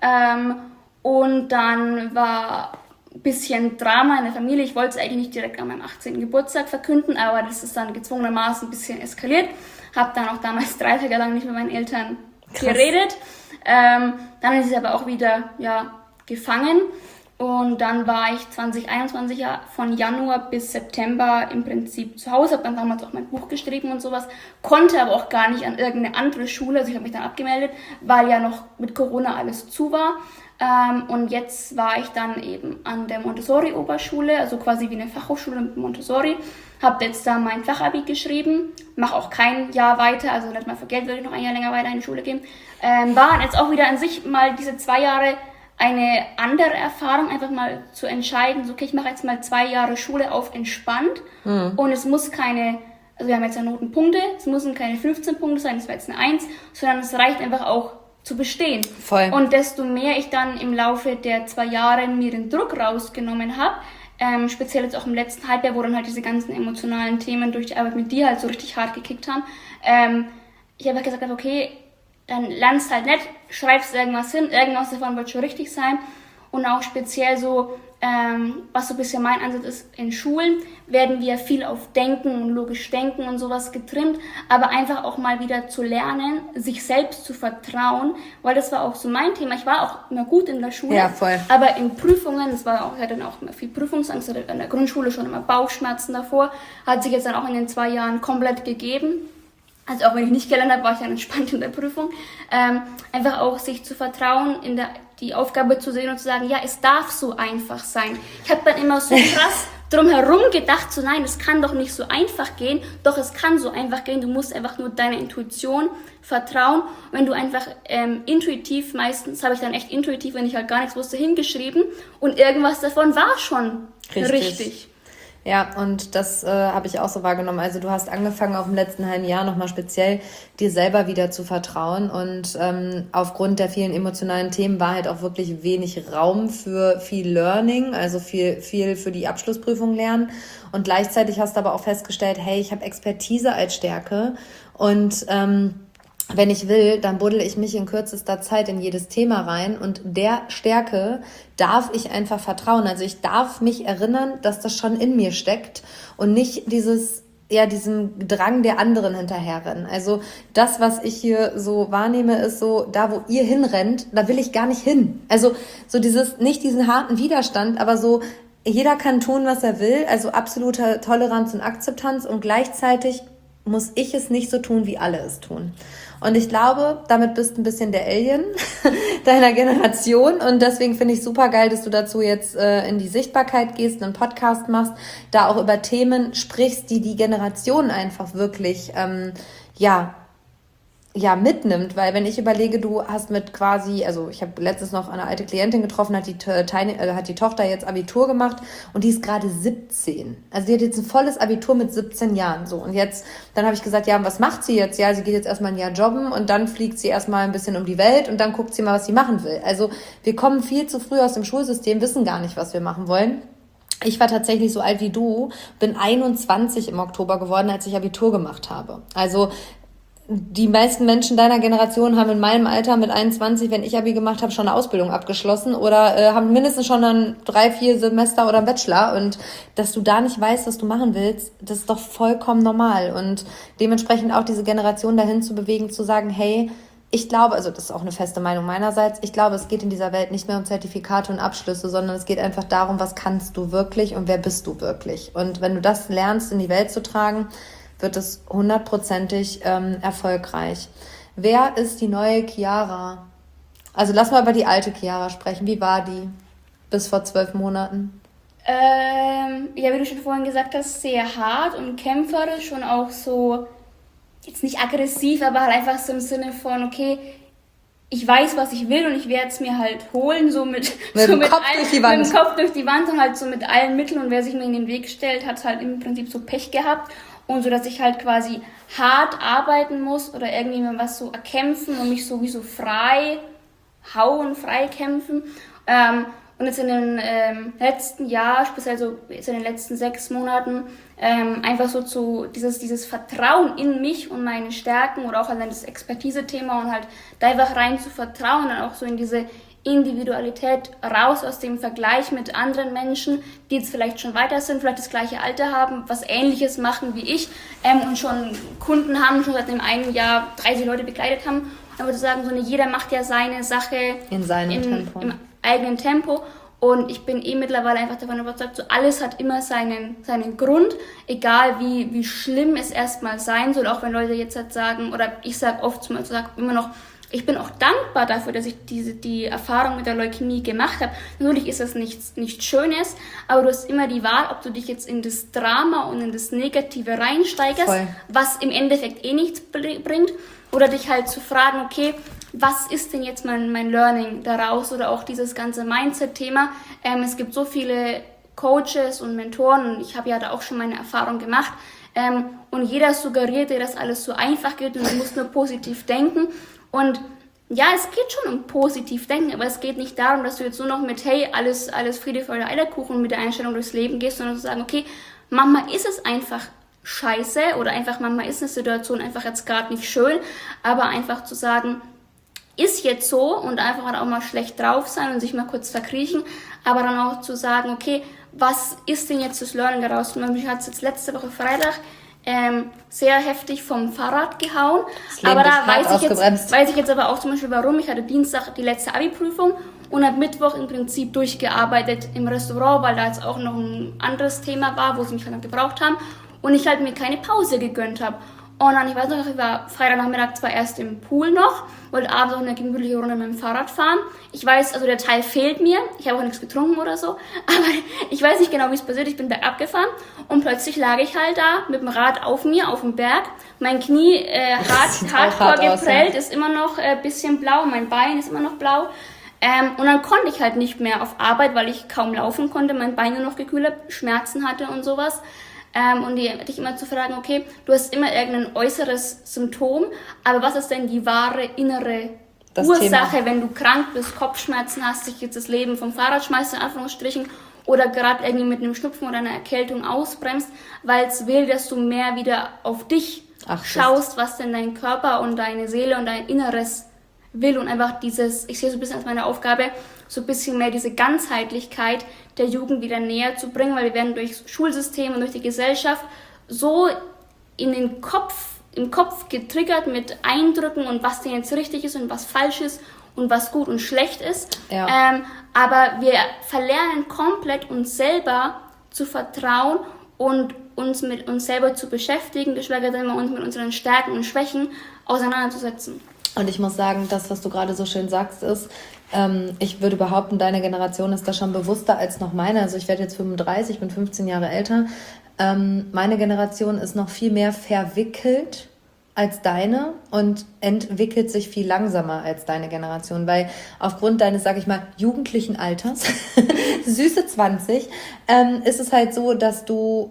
Und dann war bisschen Drama in der Familie. Ich wollte es eigentlich nicht direkt an meinem 18. Geburtstag verkünden, aber das ist dann gezwungenermaßen ein bisschen eskaliert. Habe dann auch damals 3 Tage lang nicht mit meinen Eltern geredet. Dann ist es aber auch wieder gefangen. Und dann war ich 2021 von Januar bis September im Prinzip zu Hause. Habe dann damals auch mein Buch geschrieben und sowas. Konnte aber auch gar nicht an irgendeine andere Schule. Also ich habe mich dann abgemeldet, weil ja noch mit Corona alles zu war. Und jetzt war ich dann eben an der Montessori-Oberschule, also quasi wie eine Fachhochschule mit Montessori. Habe jetzt da mein Fachabi geschrieben, mache auch kein Jahr weiter, also nicht mal für Geld würde ich noch ein Jahr länger weiter in die Schule gehen. War jetzt auch wieder an sich mal diese 2 Jahre eine andere Erfahrung, einfach mal zu entscheiden, so okay, ich mache jetzt mal 2 Jahre Schule auf entspannt und es muss keine, also wir haben jetzt ja Notenpunkte, es müssen keine 15 Punkte sein, das war jetzt eine 1, sondern es reicht einfach auch zu bestehen. Voll. Und desto mehr ich dann im Laufe der 2 Jahre mir den Druck rausgenommen habe, speziell jetzt auch im letzten Halbjahr, wo dann halt diese ganzen emotionalen Themen durch die Arbeit mit dir halt so richtig hart gekickt haben, ich habe halt gesagt, okay, dann lernst halt nicht, schreibst irgendwas hin, irgendwas davon wird schon richtig sein. Und auch speziell so, was so ein bisschen mein Ansatz ist, in Schulen werden wir viel auf Denken und logisch Denken und sowas getrimmt, aber einfach auch mal wieder zu lernen, sich selbst zu vertrauen, weil das war auch so mein Thema. Ich war auch immer gut in der Schule, ja, voll. Aber in Prüfungen, das war auch, ich hatte dann auch immer viel Prüfungsangst, hatte in der Grundschule schon immer Bauchschmerzen davor, hat sich jetzt dann auch in den 2 Jahren komplett gegeben. Also auch wenn ich nicht gelernt habe, war ich dann entspannt in der Prüfung. Einfach auch sich zu vertrauen, die Aufgabe zu sehen und zu sagen, ja, es darf so einfach sein. Ich habe dann immer so krass drumherum gedacht, so nein, es kann doch nicht so einfach gehen. Doch, es kann so einfach gehen. Du musst einfach nur deiner Intuition vertrauen. Wenn du einfach intuitiv, meistens habe ich dann echt intuitiv, wenn ich halt gar nichts wusste, hingeschrieben und irgendwas davon war schon richtig. Ja, und das habe ich auch so wahrgenommen. Also du hast angefangen, auch im letzten halben Jahr nochmal speziell dir selber wieder zu vertrauen. Und aufgrund der vielen emotionalen Themen war halt auch wirklich wenig Raum für viel Learning, also viel für die Abschlussprüfung lernen. Und gleichzeitig hast du aber auch festgestellt, hey, ich habe Expertise als Stärke und wenn ich will, dann buddel ich mich in kürzester Zeit in jedes Thema rein und der Stärke darf ich einfach vertrauen. Also ich darf mich erinnern, dass das schon in mir steckt und nicht diesem Drang der anderen hinterherrennen. Also das, was ich hier so wahrnehme, ist so, da wo ihr hinrennt, da will ich gar nicht hin. Also so nicht diesen harten Widerstand, aber so, jeder kann tun, was er will, also absolute Toleranz und Akzeptanz und gleichzeitig muss ich es nicht so tun, wie alle es tun. Und ich glaube, damit bist du ein bisschen der Alien deiner Generation. Und deswegen finde ich super geil, dass du dazu jetzt in die Sichtbarkeit gehst, einen Podcast machst, da auch über Themen sprichst, die die Generation einfach wirklich, mitnimmt, weil wenn ich überlege, du hast mit quasi, also ich habe letztens noch eine alte Klientin getroffen, hat die Tochter jetzt Abitur gemacht und die ist gerade 17. Also die hat jetzt ein volles Abitur mit 17 Jahren, so. Und jetzt, dann habe ich gesagt, ja, was macht sie jetzt? Ja, sie geht jetzt erstmal ein Jahr jobben und dann fliegt sie erstmal ein bisschen um die Welt und dann guckt sie mal, was sie machen will. Also wir kommen viel zu früh aus dem Schulsystem, wissen gar nicht, was wir machen wollen. Ich war tatsächlich so alt wie du, bin 21 im Oktober geworden, als ich Abitur gemacht habe. Also die meisten Menschen deiner Generation haben in meinem Alter mit 21, wenn ich Abi gemacht habe, schon eine Ausbildung abgeschlossen oder haben mindestens schon dann 3-4 Semester oder einen Bachelor. Und dass du da nicht weißt, was du machen willst, das ist doch vollkommen normal. Und dementsprechend auch diese Generation dahin zu bewegen, zu sagen, hey, ich glaube, also das ist auch eine feste Meinung meinerseits, ich glaube, es geht in dieser Welt nicht mehr um Zertifikate und Abschlüsse, sondern es geht einfach darum, was kannst du wirklich und wer bist du wirklich. Und wenn du das lernst, in die Welt zu tragen, wird es 100%ig erfolgreich. Wer ist die neue Chiara? Also lass mal über die alte Chiara sprechen. Wie war die bis vor 12 Monaten? Ja, wie du schon vorhin gesagt hast, sehr hart und kämpferisch und auch so, jetzt nicht aggressiv, aber halt einfach so im Sinne von, okay, ich weiß, was ich will und ich werde es mir halt holen, mit dem Kopf durch die Wand und halt so mit allen Mitteln, und wer sich mir in den Weg stellt, hat halt im Prinzip so Pech gehabt. Und so, dass ich halt quasi hart arbeiten muss oder irgendwie mal was so erkämpfen und mich sowieso frei hauen, frei kämpfen. Und jetzt in den letzten Jahr, speziell so jetzt in den letzten 6 Monaten, einfach so zu dieses Vertrauen in mich und meine Stärken oder auch an das Expertise-Thema und halt da einfach rein zu vertrauen, dann auch so in diese Individualität, raus aus dem Vergleich mit anderen Menschen, die jetzt vielleicht schon weiter sind, vielleicht das gleiche Alter haben, was Ähnliches machen wie ich und schon Kunden haben, schon seit einem einen Jahr 30 Leute begleitet haben. Aber zu sagen, jeder macht ja seine Sache in seinem Tempo. Im eigenen Tempo. Und ich bin mittlerweile einfach davon überzeugt, so alles hat immer seinen Grund, egal wie schlimm es erstmal sein soll, auch wenn Leute jetzt halt sagen, oder ich sage oft immer noch, ich bin auch dankbar dafür, dass ich die Erfahrung mit der Leukämie gemacht habe. Natürlich ist das nichts Schönes, aber du hast immer die Wahl, ob du dich jetzt in das Drama und in das Negative reinsteigerst, Voll. was im Endeffekt nichts bringt, oder dich halt zu fragen, okay, was ist denn jetzt mein Learning daraus, oder auch dieses ganze Mindset-Thema. Es gibt so viele Coaches und Mentoren und ich habe ja da auch schon meine Erfahrung gemacht. Und jeder suggeriert dir, dass alles so einfach geht und du musst nur positiv denken. Und ja, es geht schon um positiv denken, aber es geht nicht darum, dass du jetzt nur noch mit, hey, alles Friede, Freude, Eierkuchen mit der Einstellung durchs Leben gehst, sondern zu sagen, okay, manchmal ist es einfach scheiße oder einfach manchmal ist eine Situation einfach jetzt gerade nicht schön, aber einfach zu sagen, ist jetzt so und einfach halt auch mal schlecht drauf sein und sich mal kurz verkriechen, aber dann auch zu sagen, okay, was ist denn jetzt das Learning daraus? Mich hat es jetzt letzte Woche Freitag sehr heftig vom Fahrrad gehauen, aber da weiß ich jetzt aber auch zum Beispiel warum. Ich hatte Dienstag die letzte Abi-Prüfung und habe Mittwoch im Prinzip durchgearbeitet im Restaurant, weil da jetzt auch noch ein anderes Thema war, wo sie mich halt gebraucht haben und ich halt mir keine Pause gegönnt habe. Und dann, ich weiß noch, ich war Freitagnachmittag zwar erst im Pool noch, wollte abends auch eine gemütliche Runde mit dem Fahrrad fahren. Ich weiß, also der Teil fehlt mir, ich habe auch nichts getrunken oder so, aber ich weiß nicht genau, wie es passiert. Ich bin bergab gefahren und plötzlich lag ich halt da mit dem Rad auf mir, auf dem Berg. Mein Knie hardcore geprellt, ist immer noch ein bisschen blau, mein Bein ist immer noch blau. Und dann konnte ich halt nicht mehr auf Arbeit, weil ich kaum laufen konnte, mein Bein nur noch gekühlt, Schmerzen hatte und sowas. Und dich immer zu fragen, okay, du hast immer irgendein äußeres Symptom, aber was ist denn die wahre innere Ursache, wenn du krank bist, Kopfschmerzen hast, dich jetzt das Leben vom Fahrrad schmeißt, in Anführungsstrichen, oder gerade irgendwie mit einem Schnupfen oder einer Erkältung ausbremst, weil es will, dass du mehr wieder auf dich schaust, was denn dein Körper und deine Seele und dein Inneres will und einfach ich sehe so ein bisschen als meine Aufgabe, so ein bisschen mehr diese Ganzheitlichkeit der Jugend wieder näher zu bringen, weil wir werden durch Schulsystem und durch die Gesellschaft so im Kopf getriggert mit Eindrücken und was denn jetzt richtig ist und was falsch ist und was gut und schlecht ist. Ja. Aber wir verlernen komplett uns selber zu vertrauen und uns mit uns selber zu beschäftigen, geschweige denn uns mit unseren Stärken und Schwächen auseinanderzusetzen. Und ich muss sagen, das, was du gerade so schön sagst, ist, ich würde behaupten, deine Generation ist da schon bewusster als noch meine. Also ich werde jetzt 35, bin 15 Jahre älter. Meine Generation ist noch viel mehr verwickelt als deine und entwickelt sich viel langsamer als deine Generation, weil aufgrund deines, sag ich mal, jugendlichen Alters, süße 20, ist es halt so, dass du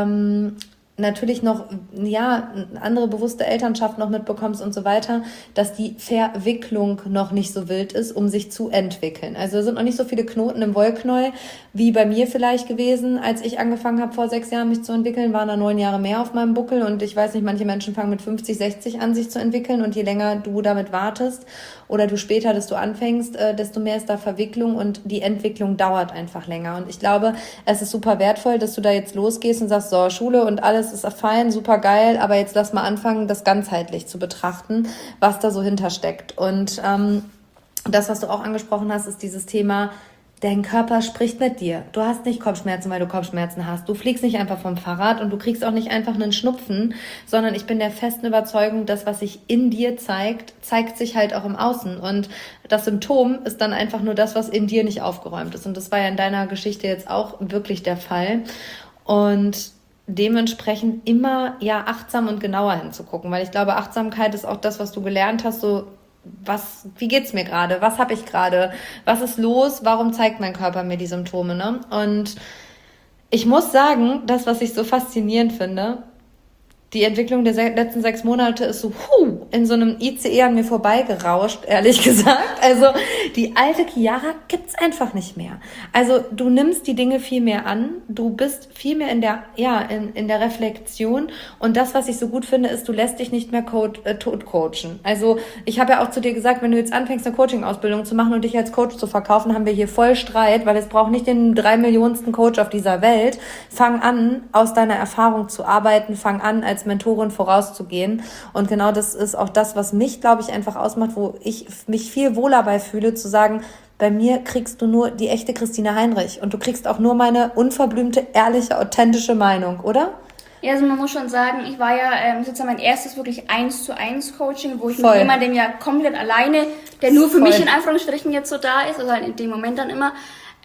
natürlich noch, ja, andere bewusste Elternschaft noch mitbekommst und so weiter, dass die Verwicklung noch nicht so wild ist, um sich zu entwickeln. Also es sind noch nicht so viele Knoten im Wollknäuel wie bei mir vielleicht gewesen, als ich angefangen habe, vor 6 Jahren mich zu entwickeln, waren da 9 Jahre mehr auf meinem Buckel und ich weiß nicht, manche Menschen fangen mit 50, 60 an, sich zu entwickeln und je länger du damit wartest oder du später, dass du anfängst, desto mehr ist da Verwicklung und die Entwicklung dauert einfach länger. Und ich glaube, es ist super wertvoll, dass du da jetzt losgehst und sagst, so, Schule und alles ist fein, super geil, aber jetzt lass mal anfangen, das ganzheitlich zu betrachten, was da so hintersteckt. Und das, was du auch angesprochen hast, ist dieses Thema, dein Körper spricht mit dir. Du hast nicht Kopfschmerzen, weil du Kopfschmerzen hast. Du fliegst nicht einfach vom Fahrrad und du kriegst auch nicht einfach einen Schnupfen, sondern ich bin der festen Überzeugung, das, was sich in dir zeigt, zeigt sich halt auch im Außen. Und das Symptom ist dann einfach nur das, was in dir nicht aufgeräumt ist. Und das war ja in deiner Geschichte jetzt auch wirklich der Fall. Und dementsprechend immer ja achtsam und genauer hinzugucken, weil ich glaube, Achtsamkeit ist auch das, was du gelernt hast, so wie geht's mir gerade, was habe ich gerade, was ist los, warum zeigt mein Körper mir die Symptome, ne? Und ich muss sagen, das, was ich so faszinierend finde, die Entwicklung der letzten 6 Monate ist so in so einem ICE an mir vorbeigerauscht, ehrlich gesagt. Also die alte Chiara gibt's einfach nicht mehr. Also du nimmst die Dinge viel mehr an, du bist viel mehr in der Reflexion und das, was ich so gut finde, ist, du lässt dich nicht mehr tot coachen. Also ich habe ja auch zu dir gesagt, wenn du jetzt anfängst, eine Coaching-Ausbildung zu machen und dich als Coach zu verkaufen, haben wir hier voll Streit, weil es braucht nicht den 3 Millionensten Coach auf dieser Welt. Fang an, aus deiner Erfahrung zu arbeiten, fang an, als Mentorin vorauszugehen. Und genau das ist auch das, was mich, glaube ich, einfach ausmacht, wo ich mich viel wohler bei fühle, zu sagen, bei mir kriegst du nur die echte Christine Heinrich und du kriegst auch nur meine unverblümte, ehrliche, authentische Meinung, oder? Ja, also man muss schon sagen, ich war ja sozusagen mein erstes wirklich 1:1 Coaching, wo ich mit jemandem ja komplett alleine, der nur für mich in Anführungsstrichen jetzt so da ist, also halt in dem Moment dann immer.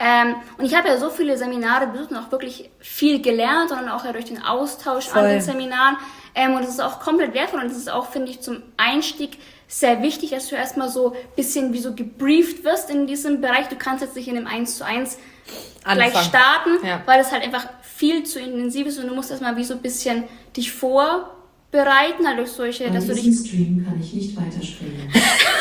Und ich habe ja so viele Seminare besucht und auch wirklich viel gelernt, sondern auch ja durch den Austausch an den Seminaren. Und das ist auch komplett wertvoll und das ist auch, finde ich, zum Einstieg sehr wichtig, dass du erstmal so ein bisschen wie so gebrieft wirst in diesem Bereich. Du kannst jetzt nicht in einem 1:1 gleich starten, weil das halt einfach viel zu intensiv ist und du musst erstmal wie so ein bisschen dich vorbereiten, halt durch solche, dass du dich... Stream kann ich nicht weiterspringen.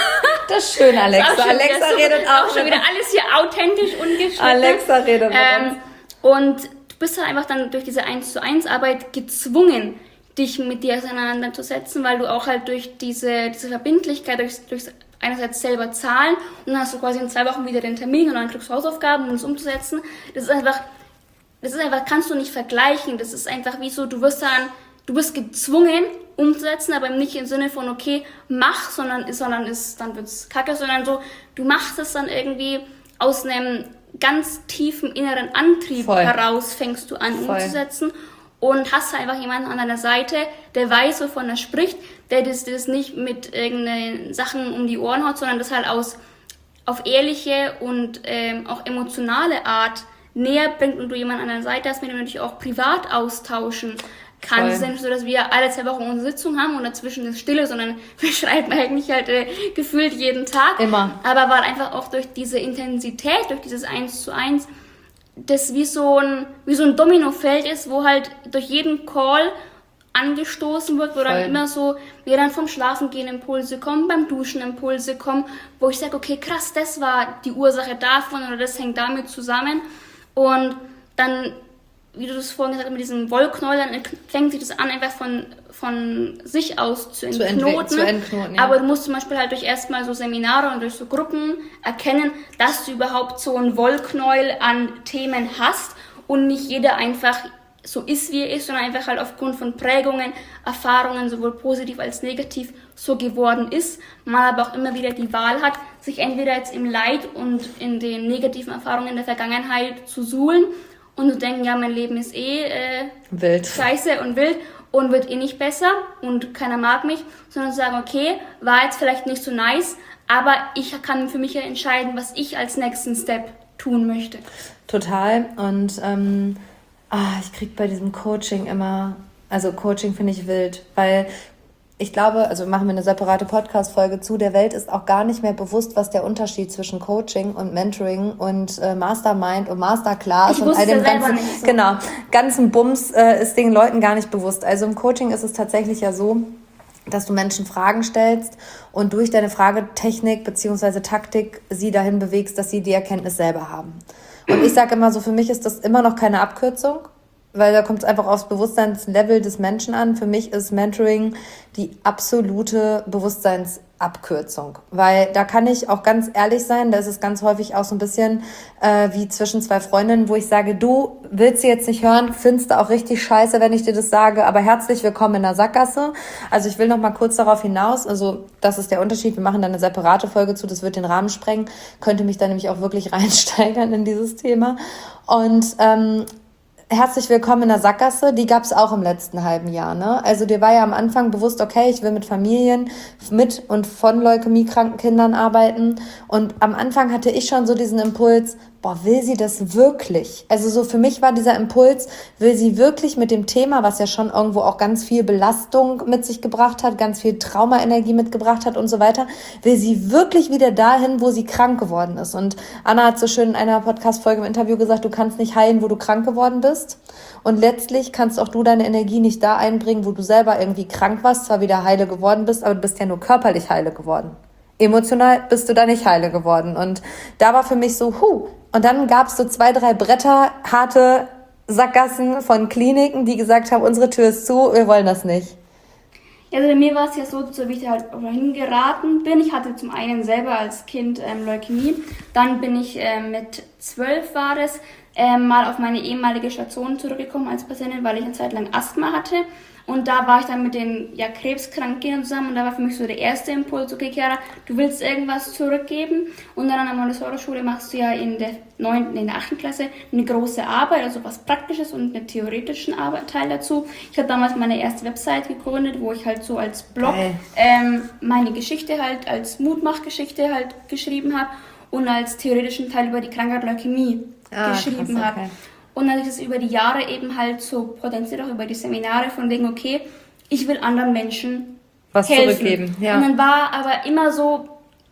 Das ist schön, Alexa. Alexa redet auch schon wieder alles hier authentisch ungeschnitten. Alexa redet mit uns. Und du bist halt einfach dann durch diese 1:1 Arbeit gezwungen, dich mit dir auseinanderzusetzen, weil du auch halt durch diese Verbindlichkeit, durch einerseits selber zahlen und dann hast du quasi in 2 Wochen wieder den Termin und dann kriegst du Hausaufgaben, um es umzusetzen. Das ist einfach, kannst du nicht vergleichen. Das ist einfach wie so, du bist gezwungen umzusetzen, aber nicht im Sinne von, okay, mach, dann wird's kacke, sondern so, du machst es dann irgendwie aus einem ganz tiefen inneren Antrieb heraus, fängst du an umzusetzen und hast einfach jemanden an deiner Seite, der weiß, wovon er spricht, der das nicht mit irgendeinen Sachen um die Ohren haut, sondern das halt auf ehrliche und auch emotionale Art näher bringt und du jemanden an deiner Seite hast, mit dem du dich auch privat austauschen kannst. Es ist nicht so, dass wir alle 2 Wochen unsere Sitzung haben und dazwischen ist Stille, sondern wir schreiben eigentlich halt gefühlt jeden Tag. Immer. Aber weil einfach auch durch diese Intensität, durch dieses 1:1, das wie so ein Dominofeld ist, wo halt durch jeden Call angestoßen wird, wo dann immer so, wie dann vom Schlafengehen Impulse kommen, beim Duschen Impulse kommen, wo ich sage, okay, krass, das war die Ursache davon oder das hängt damit zusammen. Und dann, wie du das vorhin gesagt hast, mit diesem Wollknäuel, dann fängt sich das an, einfach von sich aus zu entknoten. Ja. Aber du musst zum Beispiel halt durch erstmal so Seminare und durch so Gruppen erkennen, dass du überhaupt so ein Wollknäuel an Themen hast und nicht jeder einfach so ist, wie er ist, sondern einfach halt aufgrund von Prägungen, Erfahrungen, sowohl positiv als negativ, so geworden ist. Man aber auch immer wieder die Wahl hat, sich entweder jetzt im Leid und in den negativen Erfahrungen der Vergangenheit zu suhlen und du denkst, ja, mein Leben ist wild. scheiße und wild und wird nicht besser und keiner mag mich, sondern sagen, okay, war jetzt vielleicht nicht so nice, aber ich kann für mich ja entscheiden, was ich als nächsten Step tun möchte. Total. Und ich krieg bei diesem Coaching immer, also Coaching finde ich wild, weil ich glaube, also machen wir eine separate Podcast-Folge zu, der Welt ist auch gar nicht mehr bewusst, was der Unterschied zwischen Coaching und Mentoring und Mastermind und Masterclass und all dem ganzen Bums ist den Leuten gar nicht bewusst. Also im Coaching ist es tatsächlich ja so, dass du Menschen Fragen stellst und durch deine Fragetechnik bzw. Taktik sie dahin bewegst, dass sie die Erkenntnis selber haben. Und ich sage immer so, für mich ist das immer noch keine Abkürzung, weil da kommt es einfach aufs Bewusstseinslevel des Menschen an. Für mich ist Mentoring die absolute Bewusstseinsabkürzung, weil da kann ich auch ganz ehrlich sein, da ist es ganz häufig auch so ein bisschen wie zwischen zwei Freundinnen, wo ich sage, du willst sie jetzt nicht hören, findest du auch richtig scheiße, wenn ich dir das sage, aber herzlich willkommen in der Sackgasse. Also ich will noch mal kurz darauf hinaus, also das ist der Unterschied, wir machen da eine separate Folge zu, das wird den Rahmen sprengen, könnte mich da nämlich auch wirklich reinsteigern in dieses Thema und herzlich willkommen in der Sackgasse, die gab es auch im letzten halben Jahr, ne? Also dir war ja am Anfang bewusst, okay, ich will mit Familien mit und von leukämiekranken Kindern arbeiten und am Anfang hatte ich schon so diesen Impuls, will sie das wirklich? Also so für mich war dieser Impuls, will sie wirklich mit dem Thema, was ja schon irgendwo auch ganz viel Belastung mit sich gebracht hat, ganz viel Traumaenergie mitgebracht hat und so weiter, will sie wirklich wieder dahin, wo sie krank geworden ist? Und Anna hat so schön in einer Podcast-Folge im Interview gesagt, du kannst nicht heilen, wo du krank geworden bist. Und letztlich kannst auch du deine Energie nicht da einbringen, wo du selber irgendwie krank warst, zwar wieder heile geworden bist, aber du bist ja nur körperlich heile geworden. Emotional bist du da nicht heile geworden. Und da war für mich so, Und dann gab es so 2, 3 Bretter, harte Sackgassen von Kliniken, die gesagt haben, unsere Tür ist zu, wir wollen das nicht. Also bei mir war es ja so wie ich halt hingeraten bin. Ich hatte zum einen selber als Kind Leukämie. Dann bin ich mit 12 war das, mal auf meine ehemalige Station zurückgekommen als Patientin, weil ich eine Zeit lang Asthma hatte. Und da war ich dann mit den krebskranken Kindern zusammen und da war für mich so der erste Impuls, okay Chiara, du willst irgendwas zurückgeben und dann an der Montessori-Schule machst du ja in der 8. Klasse eine große Arbeit, also was Praktisches und einen theoretischen Teil dazu. Ich habe damals meine erste Website gegründet, wo ich halt so als Blog meine Geschichte halt, als Mutmachgeschichte halt geschrieben habe und als theoretischen Teil über die Krankheit Leukämie geschrieben habe. Okay. Und dann ist es über die Jahre eben halt so potenziert auch über die Seminare von wegen, okay, ich will anderen Menschen was helfen. Zurückgeben. Ja. Und dann war aber immer so,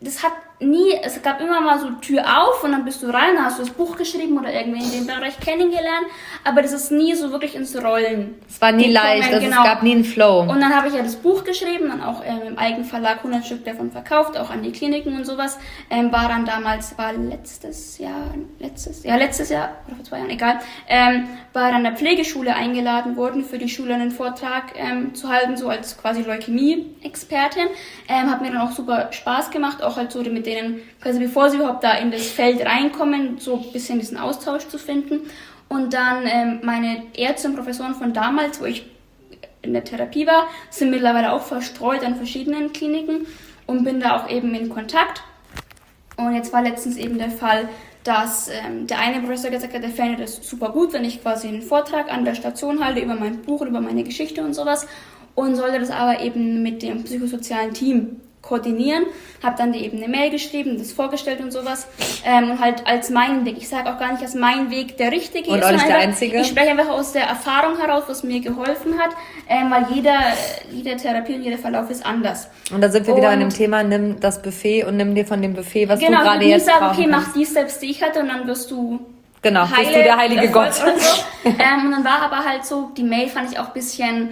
es gab immer mal so Tür auf und dann bist du rein, dann hast du das Buch geschrieben oder irgendwie in dem Bereich kennengelernt, aber das ist nie so wirklich ins Rollen. Es war nie leicht, also es gab nie einen Flow. Und dann habe ich ja das Buch geschrieben, dann auch im Eigenverlag 100 Stück davon verkauft, auch an die Kliniken und sowas. War letztes Jahr oder vor 2 Jahren, egal, war dann der Pflegeschule eingeladen worden, für die Schüler einen Vortrag zu halten, so als quasi Leukämie-Expertin. Hat mir dann auch super Spaß gemacht, auch halt so mit denen, quasi bevor sie überhaupt da in das Feld reinkommen, so ein bisschen diesen Austausch zu finden. Und dann meine Ärzte und Professoren von damals, wo ich in der Therapie war, sind mittlerweile auch verstreut an verschiedenen Kliniken und bin da auch eben in Kontakt. Und jetzt war letztens eben der Fall, dass der eine Professor gesagt hat, der fände das super gut, wenn ich quasi einen Vortrag an der Station halte über mein Buch und über meine Geschichte und sowas und sollte das aber eben mit dem psychosozialen Team koordinieren, habe dann eben eine Mail geschrieben, das vorgestellt und sowas und halt als meinen Weg. Ich sage auch gar nicht, dass mein Weg der richtige und ist, auch nicht der einfach, einzige. Ich spreche einfach aus der Erfahrung heraus, was mir geholfen hat, weil jede Therapie und jeder Verlauf ist anders. Und da sind wir wieder an dem Thema, nimm das Buffet und nimm dir von dem Buffet, was du gerade jetzt brauchst. Genau, okay, mach die Steps, die ich hatte und dann wirst du bist du der heilige Gott. Und, so. Und dann war aber halt so, die Mail fand ich auch ein bisschen,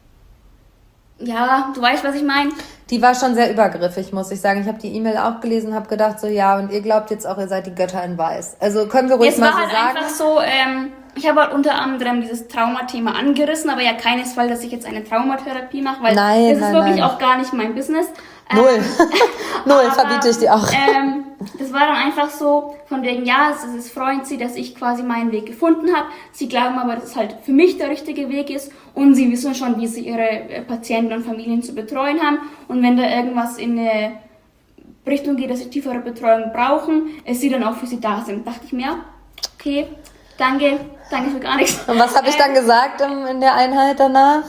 ja, du weißt, was ich meine. Die war schon sehr übergriffig, muss ich sagen. Ich habe die E-Mail auch gelesen, habe gedacht so, ja, und ihr glaubt jetzt auch, ihr seid die Götter in Weiß. Also können wir ruhig mal so sagen. Es war halt einfach so, ich habe halt unter anderem dieses Traumathema angerissen, aber ja keinesfalls, dass ich jetzt eine Traumatherapie mache, weil das ist wirklich auch gar nicht mein Business. Null, verbiete ich dir auch. Das war dann einfach so, von wegen, ja, es freut sie, dass ich quasi meinen Weg gefunden habe. Sie glauben aber, dass es halt für mich der richtige Weg ist und sie wissen schon, wie sie ihre Patienten und Familien zu betreuen haben. Und wenn da irgendwas in eine Richtung geht, dass sie tiefere Betreuung brauchen, sie dann auch für sie da sind. Dachte ich mir, okay, Danke für gar nichts. Und was habe ich dann gesagt in der Einheit danach?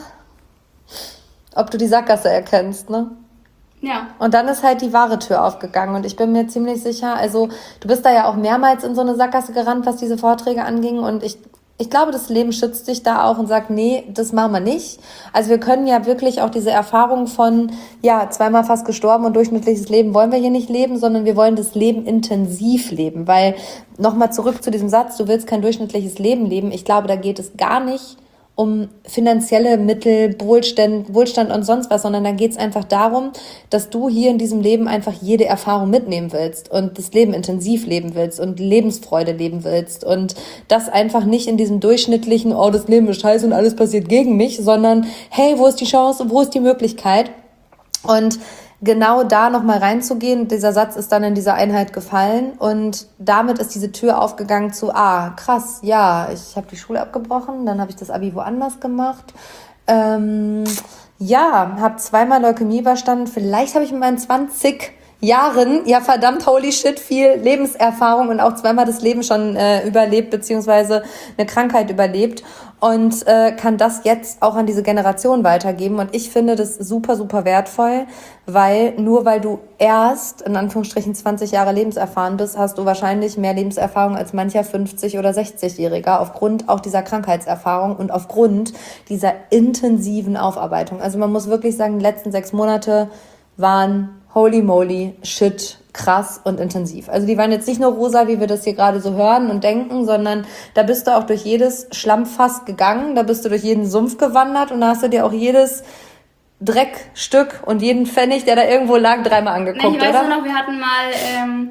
Ob du die Sackgasse erkennst, ne? Ja. Und dann ist halt die wahre Tür aufgegangen und ich bin mir ziemlich sicher, also du bist da ja auch mehrmals in so eine Sackgasse gerannt, was diese Vorträge anging und ich glaube, das Leben schützt dich da auch und sagt, nee, das machen wir nicht. Also wir können ja wirklich auch diese Erfahrung von, ja, zweimal fast gestorben und durchschnittliches Leben wollen wir hier nicht leben, sondern wir wollen das Leben intensiv leben, weil nochmal zurück zu diesem Satz, du willst kein durchschnittliches Leben leben, ich glaube, da geht es gar nicht um finanzielle Mittel, Wohlstand und sonst was, sondern da geht's einfach darum, dass du hier in diesem Leben einfach jede Erfahrung mitnehmen willst und das Leben intensiv leben willst und Lebensfreude leben willst und das einfach nicht in diesem durchschnittlichen, oh, das Leben ist scheiße und alles passiert gegen mich, sondern hey, wo ist die Chance, wo ist die Möglichkeit? Und genau da nochmal reinzugehen, dieser Satz ist dann in dieser Einheit gefallen und damit ist diese Tür aufgegangen zu, krass, ja, ich habe die Schule abgebrochen, dann habe ich das Abi woanders gemacht, habe zweimal Leukämie überstanden, vielleicht habe ich mit meinen 20 Jahren, ja verdammt, holy shit, viel Lebenserfahrung und auch zweimal das Leben schon überlebt, beziehungsweise eine Krankheit überlebt und kann das jetzt auch an diese Generation weitergeben und ich finde das super, super wertvoll, weil nur weil du erst in Anführungsstrichen 20 Jahre lebenserfahren bist, hast du wahrscheinlich mehr Lebenserfahrung als mancher 50- oder 60-Jähriger aufgrund auch dieser Krankheitserfahrung und aufgrund dieser intensiven Aufarbeitung. Also man muss wirklich sagen, die letzten 6 Monate waren holy moly, shit, krass und intensiv. Also die waren jetzt nicht nur rosa, wie wir das hier gerade so hören und denken, sondern da bist du auch durch jedes Schlammfass gegangen, da bist du durch jeden Sumpf gewandert und da hast du dir auch jedes Dreckstück und jeden Pfennig, der da irgendwo lag, 3-mal angeguckt, oder? Ich weiß oder? nur noch, wir hatten mal,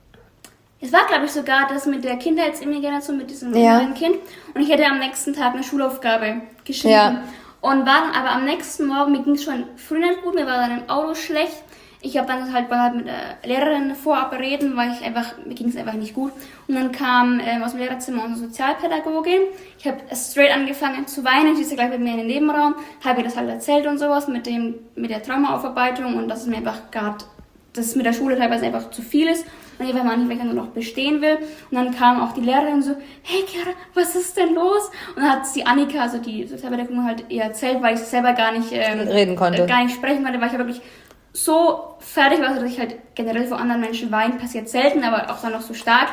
es war glaube ich sogar das mit der Kindheitsimmunisation, mit diesem inneren Kind und ich hätte am nächsten Tag eine Schulaufgabe geschrieben. Ja. Und war dann aber am nächsten Morgen, mir ging es schon früh nicht gut, mir war dann im Auto schlecht. Ich habe dann halt mit der Lehrerin vorab reden, weil mir ging es einfach nicht gut. Und dann kam aus dem Lehrerzimmer unsere Sozialpädagogin. Ich habe straight angefangen zu weinen. Sie ist ja gleich mit mir in den Nebenraum, habe ihr das halt erzählt und sowas mit der Traumaaufarbeitung und dass es mir einfach dass mit der Schule teilweise einfach zu viel ist und ich einfach nicht nur noch bestehen will. Und dann kam auch die Lehrerin so, hey Chiara, was ist denn los? Und dann hat die Annika, also die Sozialpädagogin, halt ihr erzählt, weil ich selber gar nicht reden konnte, gar nicht sprechen konnte, weil ich ja wirklich so fertig war, dass ich halt generell vor anderen Menschen weine, passiert selten, aber auch dann noch so stark.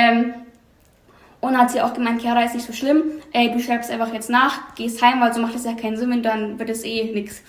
Und dann hat sie auch gemeint, Chiara, ist nicht so schlimm, du schreibst einfach jetzt nach, gehst heim, weil so macht das ja keinen Sinn, und dann wird es nix.